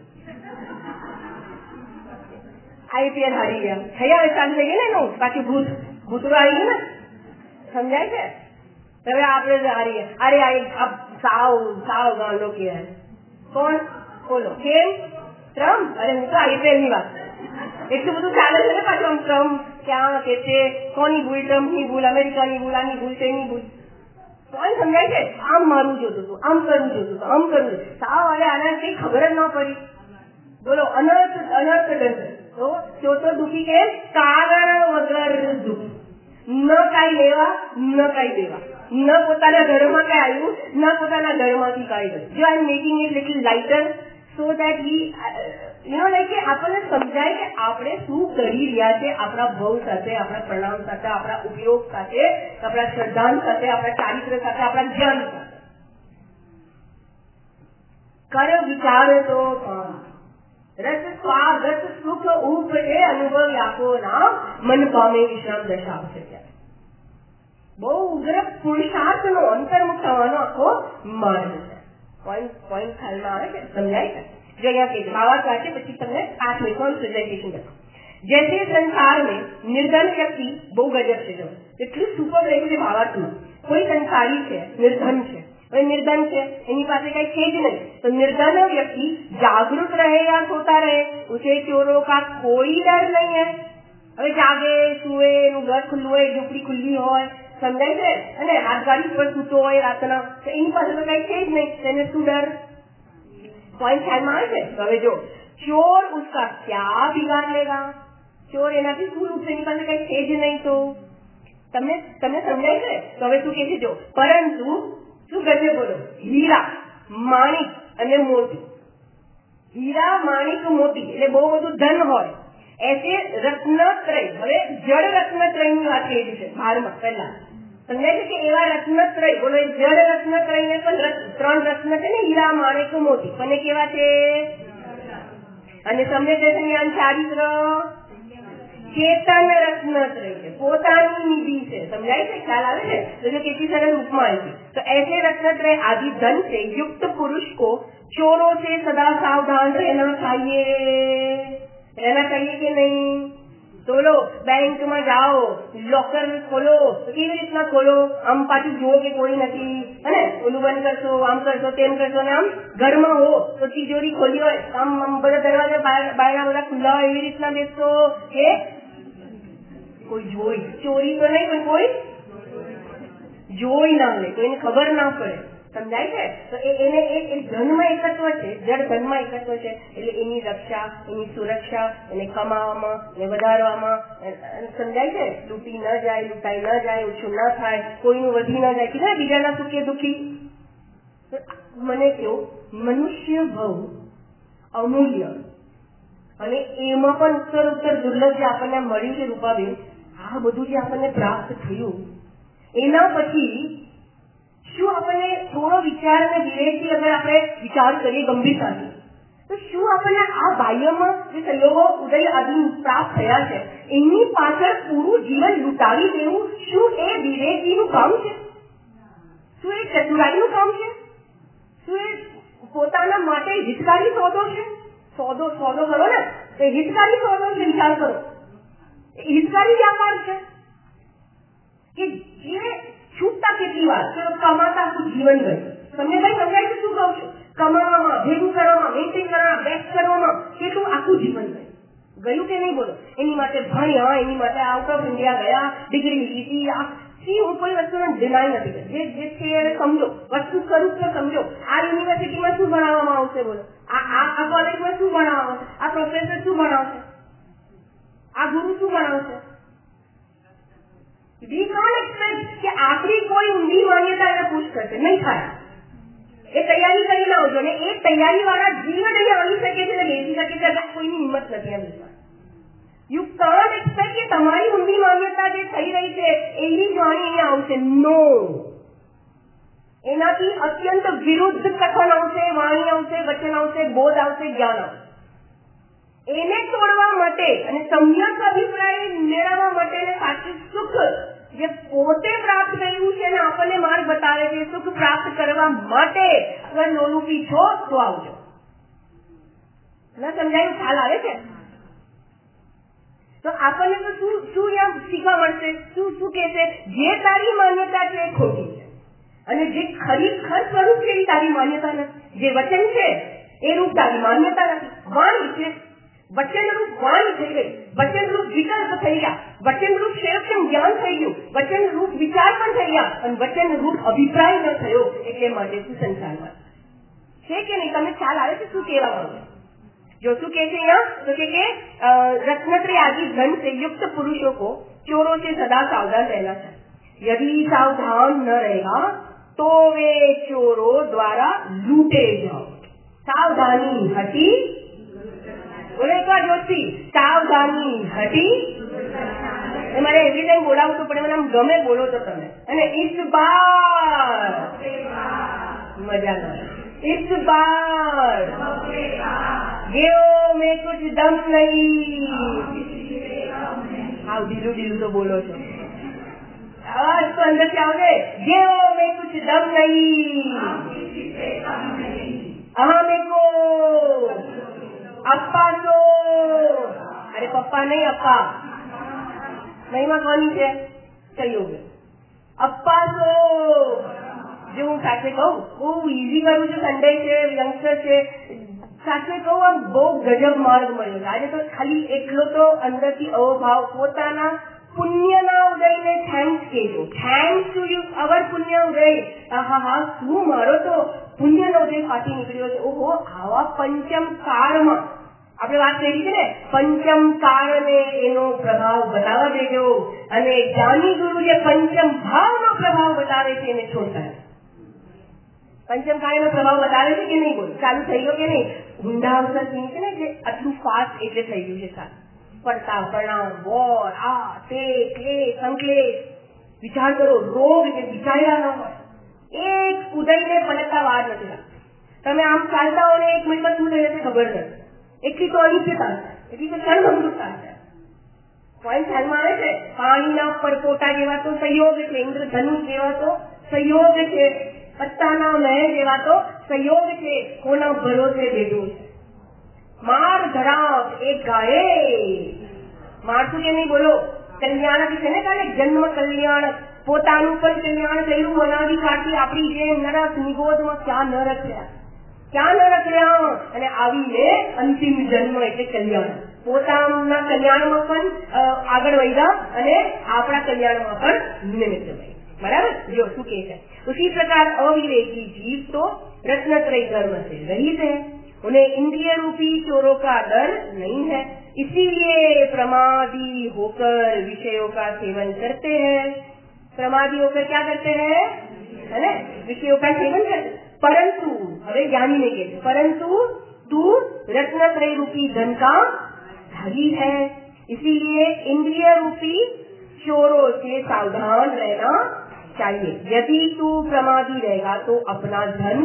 IPL હારી ગયા, થયા હવે ચાલુ થઈ ગઈ ને એનું પાછું ભૂતરું આવી ગયું ને, સમજાય છે? હવે આપણે હારી ગયા, અરે સાવ ગાંડો કે કોણ બોલો? કેમ? ટ્રમ્પ. અરે હું તો IPL ની વાત, એટલું બધું ચાલે છે ને પાછું. ટ્રમ્પ ક્યાં કે છે, કોની ભૂલ? ટ્રમ્પની ભૂલ, અમેરિકાની ભૂલ, આની ભૂલ, તેની ભૂલ. કોણ સમજાય છે? આમ મારવું જોતું હતું, આમ કરવું જોતું હતું, આમ કરવું. સાવ અરે આના કઈ ખબર જ ન પડી. બોલો, અનર્થ ડર. તો ચોથો દુઃખી કે કારણ વગર દુઃખ. ન કાંઈ લેવા, ન કાંઈ દેવા, ન પોતાના ઘરમાં કઈ આવ્યું, ન પોતાના ઘરમાંથી કાંઈ ગયું. જો I am making it little lighter so that we like આપણને સમજાય કે આપણે શું કરી રહ્યા છે આપણા ભવ સાથે, આપણા પરિણામ સાથે, આપણા ઉપયોગ સાથે, આપણા શ્રદ્ધાંત સાથે, આપણા ચારિત્ર સાથે, આપણા જ્ઞાન સાથે. કર વિચાર તો રસ સ્વાદ રસ સુખ ઉપજે અનુભવ યાકો નામ મન પામે વિશ્રામ દર્શાવશે. બહુ ઉગ્ર પુરુષાર્થનો અંતર્મુખ થવાનો આખો માર્ગ છે. પોઈન્ટ ખ્યાલમાં આવે છે? સમજાય છે? जो यहाँ के भावार्थ है, પછી તમને 8 में प्रेजेंटेशन करो. जैसे संसार में निर्धन व्यक्ति बहु गजब છે, જો એટલું સુપર રહ્યું છે ભાવાર્થમાં. કોઈ સંસારી છે, નિર્ધન છે, કોઈ નિર્ધન છે, એની પાસે કઈ છે જ નહીં, તો निर्धन व्यक्ति जागृत रहे या सोता रहे, उसे चोरों का कोई डर नहीं है. હવે જાગે સુવે, એનું ઘર ખુલ્લું હોય, ઝૂંપડી ખુલ્લી હોય, સમજાય છે? અને હાથગાડી પર સૂતો હોય રાતના, તો એની પાસે તો કઈ છે જ નહીં, તેને શું ડર? पॉइंट ख्याल में आए थे. तो जो चोर उसका क्या बिगाड़ लेगा? चोर एनाથી શું રૂપસે નીકળે કઈ છે જ નહીં. તો તમને સમજાય છે? તો હવે શું કે છે જો, પરંતુ શું ગજે બોલો, હીરા, માણિક અને મોતી હીરા માણિક મોતી એટલે બહુ બધું ધન હોય. એસે રત્નત્રય, હવે જળ રત્નત્રયની વાત કરી છે 12માં પહેલા. સમજાય છે કે એવા રત્નત્રય, બોલો જળ રત્નત્રયને પણ 3 રત્ન છે ને, હીરા માણિક મોતી, પણ એ કેવા છે? અને સમ્યક જ્ઞાન ચારિત્ર ચેતન રત્નત્રય છે, પોતાની નિધિ છે. સમજાય છે? ખ્યાલ આવે છે? तो जो किसी सरल उपमा है तो ऐसे रत्नत्रय आदि धन से युक्त पुरुष को चोरों से सदा सावधान रहना चाहिए कि नहीं? तो लो बैंक में जाओ, લોકર ખોલો તો કેવી રીતના ખોલો? આમ પાછું જુઓ કે કોઈ નથી, અને ઓલું બંધ કરશો, આમ કરશો, તેમ કરશો, ને આમ ઘરમાં હો તો તિજોરી ખોલી હોય, આમ બધા દરવાજા બાયણા બધા ખુલ્લા હોય, એવી રીતના બેસશો કે કોઈ જોઈ? ચોરી તો નહીં, પણ કોઈ જોઈ ના લે, કોઈને ખબર ના પડે. સમજાય છે? તો એને ધનમાં એકત્વ છે, જળ ધનમાં એકત્વ છે, એટલે એની રક્ષા, એની સુરક્ષા, એને કમાવામાં, એને વધારવામાં. સમજાય છે? લૂંટી ન જાય, લૂંટાઈ ન જાય, ઓછું ના થાય, કોઈનું વધી ન જાય, કીધા બીજાના સુખે દુઃખી. મને કેવું મનુષ્ય ભવ અમૂલ્ય, અને એમાં પણ ઉત્તર દુર્લભ જે આપણને મળ્યું છે રૂપાબેન, આ બધું જે આપણને પ્રાપ્ત થયું, એના પછી શું આપણને થોડો વિચાર અને વિવેકથી અગર આપણે વિચાર કરીએ ગંભીરતાથી, તો શું આપણને આ બાહ્યમાં જે સંયોગો ઉદય આદિ પ્રાપ્ત થયા છે એની પાછળ પૂરું જીવન લૂંટાવી દેવું, શું એ વિવેકીનું કામ છે? શું એ ચતુરાઈનું કામ છે? શું એ પોતાના માટે હિતકારી સોદો છે? સોદો કરો ને, તો હિતકારી સોદો છે. વિચાર કરો, હિતકારી વ્યાપાર છે કે જે છૂટતા કેટલી વાર ચલો કમાતા આખું જીવન ગયું. તમને ભાઈ સમજાય છે શું કહું છું? કમાવામાં, ભેગું કરવામાં, મેન્ટેન કરવામાં, બેક કરવામાં કેટલું આખું જીવન ગયું કે નહીં? બોલો. એની માટે ભણ્યા, એની માટે આઉટ ઓફ ઇન્ડિયા ગયા, ડિગ્રી લીધી. હું કોઈ વસ્તુનો ડિનાય નથી કરતી, જે છે એને સમજો, વસ્તુ સ્વરૂપ તો સમજો. આ યુનિવર્સિટીમાં શું ભણાવવામાં આવશે? બોલો. આ કોલેજમાં શું ભણાવવામાં આવશે? આ પ્રોફેસર શું ભણાવશે? આ ગુરુ શું ભણાવશે? We can't expect કે આખરી કોઈ ઊંડી માન્યતા એને પૂછ કરશે, નહીં થાય. એ તૈયારી કરીને આવજો, ને એ તૈયારી વાળા જીવન અહીં આવી શકે છે ને બેસી શકે છે, કોઈની હિંમત નથી એમ. યુ can't expect કે તમારી ઊંડી માન્યતા જે થઈ રહી છે એની જ વાણી અહીંયા આવશે. નો, એનાથી અત્યંત વિરુદ્ધ કથન આવશે, વાણી આવશે, વચન આવશે, બોધ આવશે, જ્ઞાન આવશે. એને તોડવા માટે અને સમ્યક અભિપ્રાય મેળવવા માટે સાચું સુખ જે પોતે પ્રાપ્ત કર્યું છે અને આપણને માર્ગ બતાવે છે, સુખ પ્રાપ્ત કરવા માટે અગર લોલુપી છો તો આવજો. ના સમજાયું? ખ્યાલ આવે છે? તો આપણને તો શું શીખવા મળશે? શું કે છે? જે તારી માન્યતા છે એ ખોટી છે, અને જે ખરેખર સ્વરૂપ છે એ તારી માન્યતા નથી. જે વચન છે એ રૂપ તારી માન્યતા નથી. વાણી છે, વચનરૂપ વાણી થઈ ગઈ, વચનરૂપ વિકલ્પ થઈ ગયા, વચનરૂપ શ્રેષ્ઠ જ્ઞાન થઈ ગયું, વચનરૂપ વિચાર પણ થઈ ગયા, અને વચનરૂપ અભિપ્રાય ન થયો. એટલે માટે શું સંસારમાં છે કે નહીં? તમને ખ્યાલ આવે છે શું કહેવા માંગે? जो શું કે છે यहाँ तो કે रत्नत्रय आदि धन से युक्त पुरुषों को चोरों से सदा सावधान रहना चाहिए. यदि सावधान न रहेगा तो वे चोरों द्वारा लूटे जाओ. सावधानी हटी, બોલો એક વાર જોશી, સાવધાની હટી. મારે એવી ટાઈમ બોલાવું તો પડે, મને આમ ગમે બોલો તો તમે. અને ઇસ બાર મજા ના, इस बार गेओ में कुछ दम नहीं. हाउ ढीलू ढीलू तो बोलो છો, आवाज तो अंदर से आओगे. गेओ में कुछ दम नहीं, हमें को अप्पा तो, अरे पप्पा नहीं, अप्पा મહિમા કોની છે? સહયોગ. અપ્પા તો જો હું સાથે કહું, બહુ ઈઝી કરું છું, સન્ડે છે, યંગસ્ટર છે, સાથે કહું આમ બહુ ગજબ માર્ગ મળ્યો છે આજે તો. ખાલી એટલો તો અંદરથી અવભાવ, પોતાના પુણ્યના ઉદયને થેન્ક્સ કહેજો. થેન્ક્સ ટુ યુ અવર પુણ્ય ઉદય. હા, શું મારો તો પુણ્યનો ઉદય ફાટી નીકળ્યો છે. ઓહો, આવા પંચમ કાળમાં આપણે વાત કરી છે ને, પંચમ કાળને એનો પ્રભાવ બતાવવા દેજો. અને જ્ઞાની ગુરુ જે પંચમ ભાવનો પ્રભાવ બતાવે છે એને છોડતા. પંચમ કાળનો પ્રભાવ બતાવે છે કે નહીં? બોલ, ચાલુ થઈ ગયો કે નહીં? ગુંડા અવસર છે ને જે આટલું ફાસ્ટ એટલે થઈ ગયું છે સાહેબ. પડતા પરણામ વોર આ તે ક્લેશ સંકલેશ વિચાર કરો, રોગ જે વિચાર્યા ન હોય એક ઉદયને પલટતા વાર નથી લાગતી. તમે આમ ચાલતા હો ને 1 મિનિટમાં શું થઈ જશે ખબર નથી. એટલી તો અનિશ્ચિતતા છે, એટલી તો ક્ષણભંગુરતા છે. પોઈન્ટ ધ્યાનમાં આવે છે. પાણીના પરપોટા જેવા તો સંયોગ છે, ઇન્દ્રધનુષ જેવા તો સંયોગ છે, પત્તાના મહેલ જેવા તો સંયોગ છે, કોના ભરોસે બેઠું છે. માર ધરાવ એક ગાયે મારતું કે નહીં બોલો. કલ્યાણ છે ને કાલે જન્મ કલ્યાણ, પોતાનું પણ કલ્યાણ કર્યું મનાવી કાઢી આપણી જે નરક નિગોદમાં ક્યાં નરક રહ્યા, ક્યાં નરક રહ્યા, અને આવીને અંતિમ જન્મ એટલે કલ્યાણ. પોતાના કલ્યાણમાં પણ આગળ વધ્યા અને આપણા કલ્યાણમાં પણ નિમિત્ત બન્યા. बराबर. जो શું કહે છે, उसी प्रकार अविवेकी जीव तो रत्नत्रय धर्म से रहित है, उन्हें इंद्रिय रूपी चोरों का डर नहीं है, इसीलिए प्रमादी होकर विषयों का सेवन करते हैं. प्रमादी होकर क्या करते हैं, है ना, विषयों का सेवन करते. परंतु હવે ज्ञानी ने कहते परंतु तू रत्नत्रय रूपी धन का भागी है, इसीलिए इंद्रिय रूपी चोरों से सावधान रहना चाहिए. यदि तू प्रमादी रहेगा तो अपना धन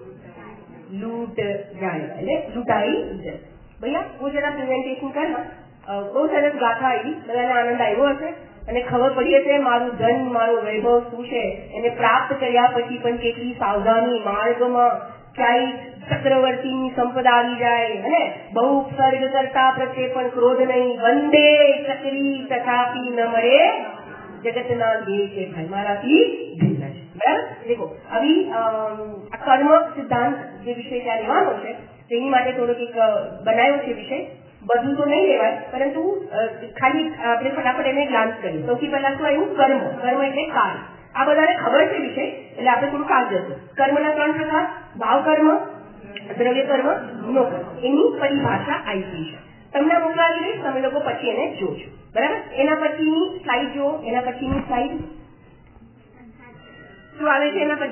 लूट जाएगा, लूटाई जैसे. भैया वो जरा प्रेजेंटेशन करना. બહુ સરસ ગાથા આવી, બધાને આનંદ આવ્યો હશે અને ખબર પડી હશે મારું ધન મારો વૈભવ શું છે, એને પ્રાપ્ત કર્યા પછી પણ કેટલી સાવધાની, માર્ગમાં ક્યાંય ચક્રવર્તીની સંપદા આવી જાય, અને બહુ સર્ગ કરતા પ્રત્યે પણ ક્રોધ નહીં. વંદે ચક્રી તથાપી ન મરે જગતના દેહ છે ભાઈ મારાથી ભિન્ન છે. બરાબર. દેખો આવી કર્મ સિદ્ધાંત જે વિષય ત્યાં લેવાનો છે તેની માટે થોડોક એક બનાવ્યો છે વિષય. બધું તો નહીં લેવાય, પરંતુ ખાલી આપણે ફટાફટ એને ગ્લાન્સ કરીએ. સૌથી પહેલા શું આવ્યું, કર્મ. કર્મ એટલે કાર્ય. આ બધાને ખબર છે વિષય, એટલે આપણે થોડું કાળ જશું. કર્મના 3 પ્રકાર, ભાવ કર્મ, દ્રવ્ય કર્મ, નો કર્મ. એની પરિભાષા આવી છે. તમને મોકલાવી દઈશ, તમે લોકો પછી એને જોજો. બરાબર. એના પછીની સ્લાઇડ જુઓ. એના પછીની સ્લાઇડ શું આવે છે, એના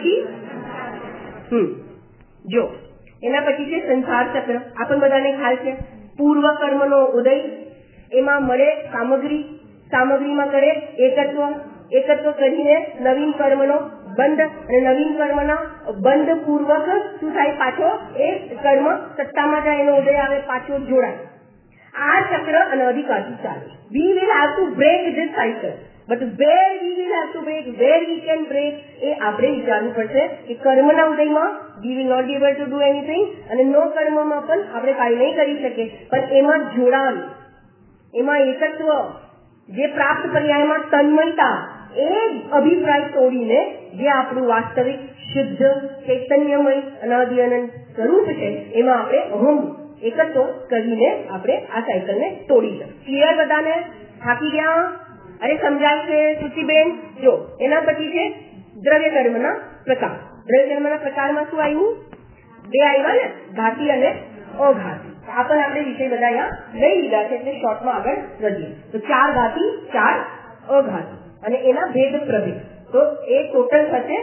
પછી જો એના પછી છે સંસાર ચક્ર. આ પણ બધાને ખ્યાલ છે. પૂર્વ કર્મનો ઉદય, એમાં મળે સામગ્રી, સામગ્રીમાં કરે એકત્વ, એકત્વ કરીને નવીન કર્મનો બંધ, અને નવીન કર્મના બંધ પૂર્વક શું થાય, પાછો એ કર્મ સત્તામાં જાય, એનો ઉદય આવે, પાછો જોડાય. આ ચક્ર અને અધિકારથી ચાલે. We will have to break this cycle, but where we will have to break, where we can break, એ આપણે વિચારવું પડશે કે કર્મના ઉદયમાં we will not be able to do anything, અને નો કર્મમાં પણ આપણે કાંઈ નહીં કરી શકીએ, પણ એમાં જોડાણ, એમાં એકત્વ, જે પ્રાપ્ત પર્યાયમાં તન્મયતા, એ અભિપ્રાય તોડીને જે આપણું વાસ્તવિક શુદ્ધ ચૈતન્યમય અનાદિ અનંત સ્વરૂપ છે એમાં આપણે અહમ એકત્વ કરીને આપણે આ સાયકલને તોડી શકીએ. ક્લિયર બધાને? થાકી ગયા? અરે સમજાય છે સુચિબેન? જો એના પછી છે દ્રવ્ય કર્મના પ્રકાર. દ્રવ્ય કર્મના પ્રકારમાં શું આવ્યું, 2 આવ્યા ને, ઘાતી અને અઘાતી. આ પણ આપણે વિષય બધા અહીંયા લઈ લીધા છે, એટલે શોર્ટમાં આગળ વધીએ. તો 4 ઘાતી, 4 અઘાતી અને એના ભેદ પ્રભેદ. તો એ ટોટલ થશે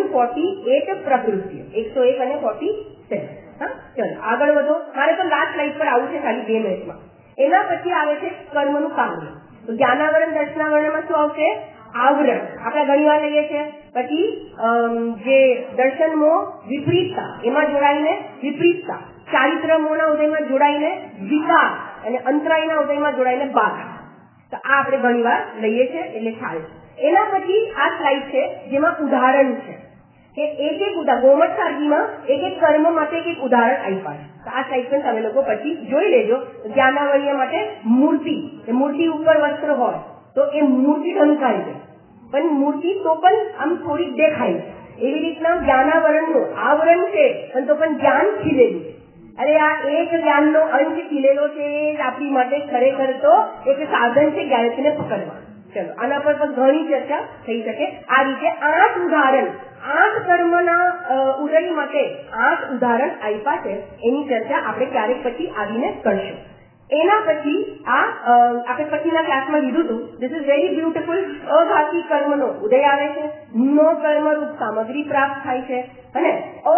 148 પ્રકૃતિઓ, 101 અને 47. હા, ચલો આગળ વધો. મારે તો લાસ્ટ સ્લાઇડ પર આવું છે ખાલી 2 મિનિટમાં. એના પછી આવે છે કર્મનું કાર્ય. તો જ્ઞાનાવરણ દર્શનાવરણમાં શું આવશે, આવરણ. આપણે ઘણી વાર લઈએ છીએ. પછી જે દર્શનમાં વિપરીતતા, એમાં જોડાઈને વિપરીતતા, ચારિત્ર મોના ઉદયમાં જોડાઈને વિકાર, અને અંતરાયના ઉદયમાં જોડાઈને બાધા. તો આ આપણે ઘણી વાર લઈએ છીએ, એટલે ખ્યાલ છે. એના પછી આ સ્લાઇડ છે જેમાં ઉદાહરણ છે કે એક ગોમત સારગીમાં એક કર્મ માટે એક ઉદાહરણ આપ્યા છે. તો આ સ્લાઇડ પણ તમે લોકો પછી જોઈ લેજો. જ્ઞાનાવર્ય માટે મૂર્તિ, એ મૂર્તિ ઉપર વસ્ત્ર હોય તો એ મૂર્તિ ઢંકાઈ જાય, પણ મૂર્તિ તો પણ આમ થોડીક દેખાય. એવી રીતના જ્ઞાનાવરણનું આવરણ છે, પણ તો પણ જ્ઞાન ખીલેલું છે. અરે આ એક જ્ઞાનનો અંશ ખીલેલો છે, આપણી માટે ખરેખર તો એક સાધન છે જ્ઞાનને પકડવા. ચલો આના પર પણ ઘણી ચર્ચા થઈ શકે. આ રીતે 8 ઉદાહરણ, 8 કર્મના ઉદય માટે 8 ઉદાહરણ આપ્યા છે. એની ચર્ચા આપણે ક્યારેક પછી આવીને કરશું. એના પછી આ આપણે પછીના ક્લાસમાં લીધું હતું. This is very beautiful. અઘાતી કર્મનો ઉદય આવે છે, નો કર્મરૂપ સામગ્રી પ્રાપ્ત થાય છે, અને અઘાતી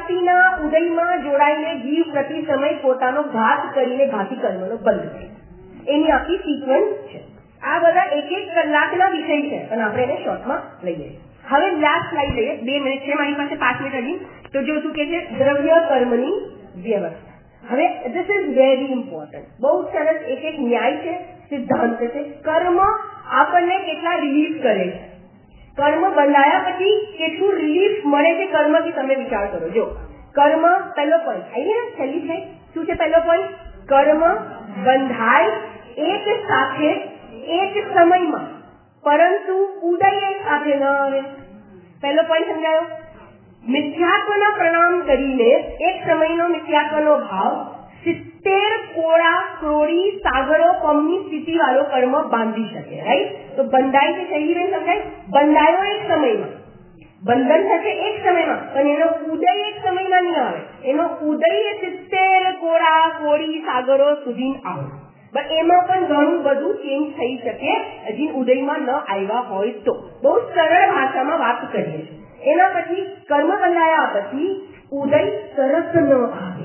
વ્યક્તિના ઉદયમાં જોડાઈને જીવ પ્રતિ સમય પોતાનો ઘાત કરીને ઘાતી કર્મનો બંધ કરે. એની આખી સિક્વન્સ છે. આ બધા એક કલાકના વિષય છે અને આપણે એને શોર્ટમાં લઈએ. હવે લાસ્ટ સ્લાઇડ લઈએ. 2 મિનિટ છે મારી પાસે, 5 મિનિટ હજી. તો જો શું કે છે, દ્રવ્ય કર્મની વ્યવસ્થા. હવે ધીસ ઇઝ વેરી ઇમ્પોર્ટન્ટ. બહુ સરસ એક ન્યાય છે, સિદ્ધાંત છે. કર્મ આપણને કેટલા રિલીફ કરે છે, કર્મ બંધાયા પછી કેટલું રિલીફ મળે છે કર્મથી, તમે વિચાર કરો. જો કર્મ, પહેલો પોઈન્ટ આવીને છેલ્લી છે. શું છે પહેલો પોઈન્ટ? કર્મ બંધાય એક સાથે એક સમયમાં, પરંતુ ઉદય એક સાથે ન આવે. પહેલો પોઈન્ટ સમજાયો? મિથ્યાત્વના પ્રણામ કરીને એક સમયનો મિથ્યાત્વનો ભાવ 70 કોળા ક્રોડી સાગરો પમની સ્થિતિ વાળો કર્મ બાંધી શકે. રાઈટ? તો બંધાય છે શૈલી બેન સમજાય? બંધાયો એક સમયમાં, બંધન થશે એક સમયમાં, પણ એનો ઉદય એક સમયમાં નહીં આવે. એનો ઉદય 70 કોળા કોડી સાગરો સુધી આવે. પણ એમાં પણ ઘણું બધું ચેન્જ થઈ શકે હજી ઉદયમાં ન આવ્યા હોય તો. બહુ સરળ ભાષામાં વાત કરીએ છીએ. એના પછી કર્મ બંધાયા પછી ઉદય તરત ન આવે.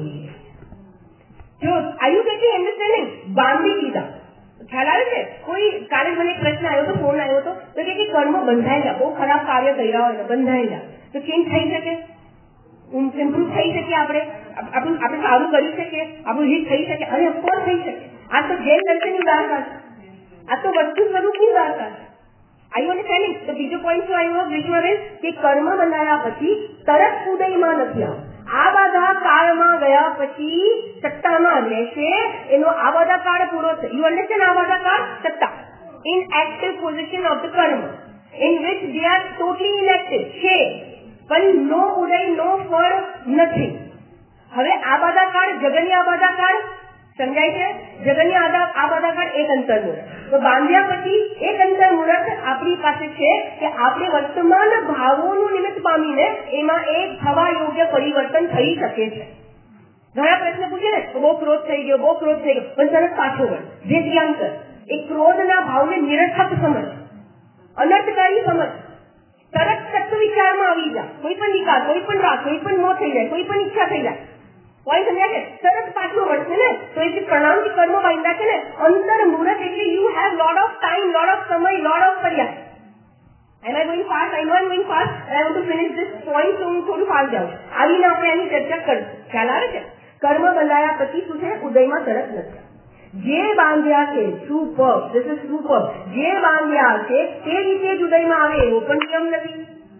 જો આયુ કે અન્ડરસ્ટેન્ડિંગ? બાંધી દીધા. ખ્યાલ આવે છે? કોઈ કાલે મને પ્રશ્ન આવ્યો હતો, ફોન આવ્યો હતો, તો કે કર્મ બંધાયેલા, બહુ ખરાબ કાર્ય કર્યા હોય બંધાયેલા, તો ચેન્જ થઈ શકે, ઇમ્પ્રુવ થઈ શકે, આપણે સારું કરી શકીએ, આપણું હિત થઈ શકે. અને ઓફકોર્સ થઈ શકે. આ તો જૈન દર્શનની વાર્તા છે, આ તો વસ્તુ સ્વરૂપની વાર્તા છે. આયુ અન્ડરસ્ટેન્ડિંગ? તો બીજો પોઈન્ટ શું આવ્યો વિશ્વબેન, કે કર્મ બંધાયા પછી તરત ઉદયમાં નથી આવતું. આ બધા કાળમાં ગયા પછી સત્તામાં રહેશે. એનો આ બધા કાળ પૂરો થયો. You understand? આ બધા કાળ સત્તા, in active position of the કર્મ, in which they are totally inactive છે, પણ નો ઉદય, નો ફળ નથી. હવે આ બધા કાળ, જગન્ની આ બધા કાળ સમજાય છે? જગન્ની આ બધા કાળ એક અંતર મુહૂર્ત. તો બાંધ્યા પછી એક અંતર મુહૂર્ત આપણી પાસે છે કે આપણે વર્તમાન ભાવોનું નિમિત્ત પામીને એમાં એક થવા યોગ્ય પરિવર્તન થઈ શકે છે. ઘણા પ્રશ્ન પૂછે ને, બહુ ક્રોધ થઈ ગયો, બહુ ક્રોધ થઈ ગયો, પણ તરત પાછો વળ. જે ક્રિયાંકર એ ક્રોધના ભાવને નિરર્થક સમજ, અનર્થકારી સમજ, તરત સત્વ વિચારમાં આવી જાય. કોઈ પણ વિકાર, કોઈ પણ રાગ, કોઈ પણ મોહ થઈ જાય, કોઈ પણ ઈચ્છા થઈ જાય, પોઈન્ટ સમજ્યા છે? તરત પાછું વળશે ને. તો એ જે પ્રણામથી કર્મો બાંધ્યા છે ને, અંતર મુહૂર્ત એટલે you have lot of time, lot of સમય, લોટ ઓફ પર્યાય. Am I going fast? I know I'm going fast. I want to finish this point, so હું થોડું ફાસ્ટ જાઉં. આવીને આપણે એની ચર્ચા કરીશું. ખ્યાલ આવે છે? કર્મ બંધાયા પછી શું છે? ઉદયમાં તરત નથી. જે બાંધ્યા છે, સુપર, ધીસ ઇઝ સુપર, જે બાંધ્યા છે તે રીતે જ ઉદયમાં આવે એવો પણ નિયમ નથી.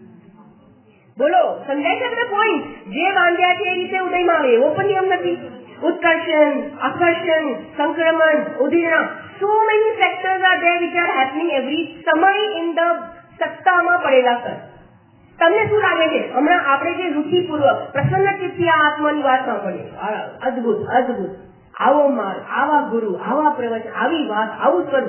બોલો, સમજાય છે બધા પોઈન્ટ? જે બાંધ્યા છે એ રીતે ઉદયમાં આવે એવો પણ નિયમ નથી. ઉત્કર્ષણ, આકર્ષણ, સંક્રમણ, ઉદીર્ણ, so many factors are there which are happening every સમય in the સત્તામાં પડેલા કર. તમને શું લાગે છે? હમણાં આપણે જે રુચિપૂર્વક પ્રસન્ન ચિત્તથી આ આત્માની વાત સાંભળીએ, અદભુત અદભુત, આવો માર્ગ, આવા ગુરુ, આવા પ્રવચન, આવી વાત, આવું સ્વરૂપ,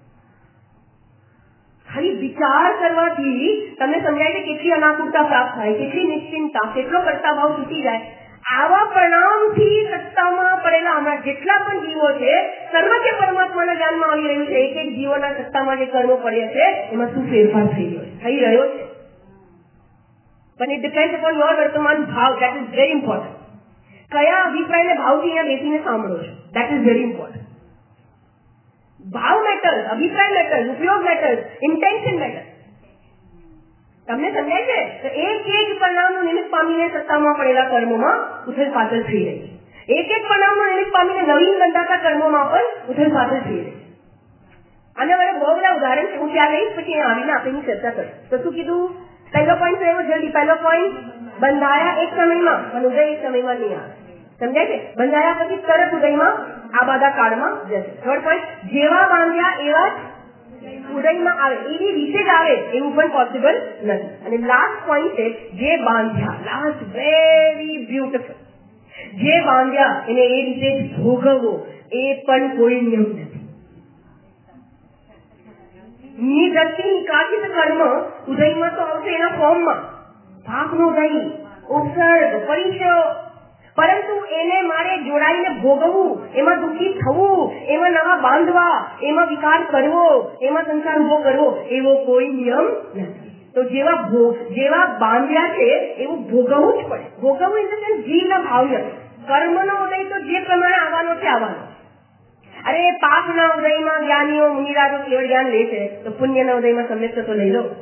ખાલી વિચાર કરવાથી તમને સમજાય છે કેટલી અનાકુરતા પ્રાપ્ત થાય, કેટલી નિશ્ચિંતા, કેટલો કર્તાભાવ તૂટી જાય. આવા પરિણામથી સત્તામાં પડેલા હમણાં જેટલા પણ જીવો છે, સર્વજ્ઞ પરમાત્માના ધ્યાનમાં આવી રહ્યું છે. એક એક જીવોના સત્તામાં જે કર્મો પડ્યા છે એમાં શું ફેરફાર થઈ રહ્યો છે. પણ ઇટ ડિપેન્ડ અપોન યોર વર્તમાન ભાવ. That is very important. કયા અભિપ્રાયને ભાવથી અહીંયા બેસીને સાંભળો છો, દેટ ઇઝ વેરી ઇમ્પોર્ટન્ટ. ભાવ મેટર્સ, અભિપ્રાય મેટર્સ, ઉપયોગ મેટર્સ, ઇન્ટેન્શન મેટર્સ. તમને સમજાય છે? તો એક એક પરિણામનું નિમિત્ત પામીને સત્તામાં પડેલા કર્મોમાં ઉથલ પાથલ થઈ રહી છે. એક એક પરિણામનું નિમિત્ત પામીને નવીન બંધાતા કર્મોમાં પણ ઉથલ પાથલ થઈ રહી છે. આના વડે બહુ બધા ઉદાહરણ છે. હું ત્યાં લઈશ, પછી આવીને આપણે ચર્ચા કરીશ. તો શું કીધું? પહેલો પોઈન્ટ એવો જલ્દી. પહેલો પોઈન્ટ, બંધાયા એક સમયમાં અને ઉદય એક સમયમાં નહીં આવે. સમજાય છે? બંધાયા પછી તરત ઉદયમાં આ બધા કાળમાં જશે. થર્ડ પોઈન્ટ, જેવા બાંધ્યા એવા ઉદયમાં આવે, એવી રીતે જ આવે એવું પણ પોસિબલ નથી. અને લાસ્ટ પોઈન્ટ છે, જે બાંધ્યા, લાસ્ટ વેરી બ્યુટીફુલ, જે બાંધ્યા એને એ રીતે ભોગવવો એ પણ કોઈ નિયમ નથી. નિદર્શી નિકાસિત કર્મ ઉદયમાં તો આવશે એના ફોર્મમાં, ભાગનો ઉદય, ઉપસર્ગ, પરિચય, પરંતુ એને મારે જોડાઈને ભોગવવું, એમાં દુઃખી થવું, એમાં નવા બાંધવા, એમાં વિકાર કરવો, એમાં સંસાર ઉભો કરવો એવો કોઈ નિયમ નથી. તો જેવા બાંધ્યા છે એવું ભોગવવું જ પડે. ભોગવવું ઇન ધ સેન્સ જીવના ભાવ નથી. કર્મનો ઉદય તો જે પ્રમાણે આવવાનો છે આવવાનો. અરે પાપના ઉદયમાં જ્ઞાનીઓ મુનિરાજો કેવળ જ્ઞાન લે છે તો પુણ્યના ઉદયમાં સમ્યક તો લઈ લો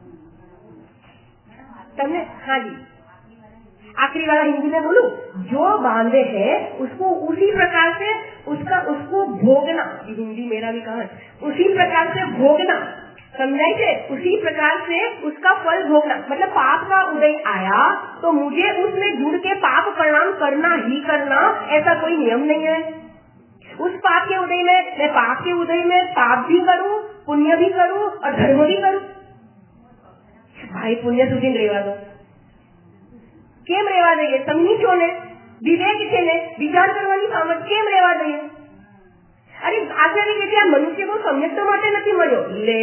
તમને. हाँ जी, आखिरी वाला हिंदी में बोलूं, जो बांधे हैं उसको उसी प्रकार से उसको भोगना. हिंदी मेरा भी कहा है, उसी प्रकार से भोगना. समझाई थे? उसी प्रकार से उसका फल भोगना. मतलब पाप का उदय आया तो मुझे उसमें जुड़ के पाप परिणाम करना ही करना, ऐसा कोई नियम नहीं है. उस पाप के उदय में मैं पाप के उदय में पाप भी करूं, पुण्य भी करूं और धर्म भी करूं. भाई पुण्य सुधीन रेवा दो. केम रेवा दઈએ? સમજી છો ને? વિવેક છે ને? વિચાર કરવાની સામર્થ્ય કેમ રેવા દઈએ? અરે આચાર્ય કે આ મનુષ્ય બહુ સમ્યક્ત માટે નથી મળ્યો. લે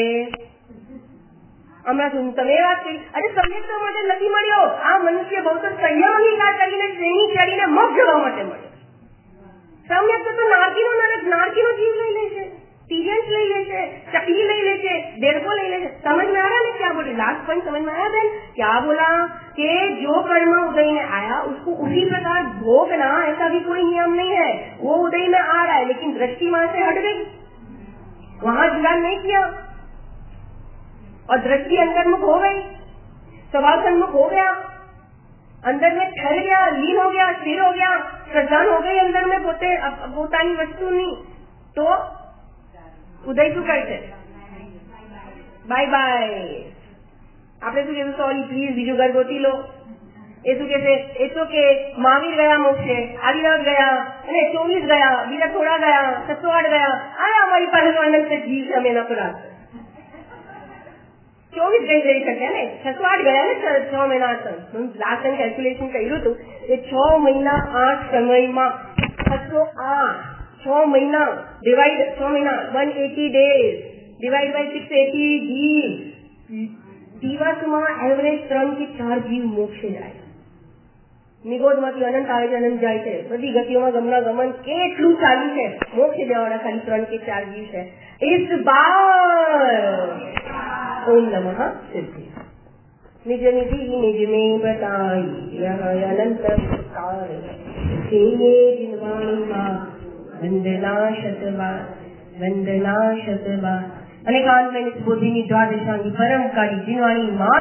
હમણાં શું તમે વાત કરી? અરે સમ્યક્ત માટે નથી મળ્યો. આ મનુષ્ય બહુ તો સંયમ અંગીકાર કરીને શ્રેણી ચડીને મગ જવા માટે મળ્યો. સમ્યક્ત તો નારકીનો જીવ લઈ લે છે, टीरियंस ले लेते, चकली ले लेते, डेढ़को ले लेते. समझ में आ रहा है क्या बोले? लास्ट पॉइंट समझ में आया बहन? क्या बोला कि जो कर्म उदय में आया उसको उसी प्रकार भोगना, ऐसा भी कोई नियम नहीं है. वो उदय में आ रहा है लेकिन दृष्टि वहां से हट गई, वहां जुड़ा नहीं किया और दृष्टि अंतर्मुख हो गई, स्वभाव सन्मुख हो गया, अंदर में ठहर गया, लीन हो गया, स्थिर हो गया, श्रद्धा हो गई अंदर में પોતાની વસ્તુની. તો ઉદય શું કરશે? Bye bye. આપણે શું કહેશું? સોરી પ્લીઝ બીજું ઘર ગોતી લો. એ શું કહેશે? એ તો કે મહાવીર ગયા મોક્ષે, આદિનાથ ગયા અને 24 ગયા, બીજા થોડા ગયા, 608 ગયા. આયા અમારી પાસે અનંત જીવ છે, અમે એના પર 24 જઈ શકે ને, 608 ગયા ને 6 મહિના. લાસ્ટ ટાઈમ કેલ્ક્યુલેશન કર્યું હતું કે 6 મહિના 8 સમયમાં 608 6 મહિના ડિવાઈડ 6 મહિના 180 days ડિવાઈડ બાય 680 જીવ. દિવસમાં એવરેજ 3 થી 4 જીવ મોક્ષે જાય. નિગોદમાંથી અનંત આવે છે, અનંત જાય છે. બધી ગતિઓમાં ગમન કેટલું ચાલ્યું છે. મોક્ષે જવાના ખાલી 3 કે 4 જીવ છે. इस बार ओम नमः सिद्धि निज निधि निज में बताई यह अनंत काल जिनवाणी मां वंदना शतबार अनेकांत में बुद्धि द्वादशांगी परम काली जिनवाणी मां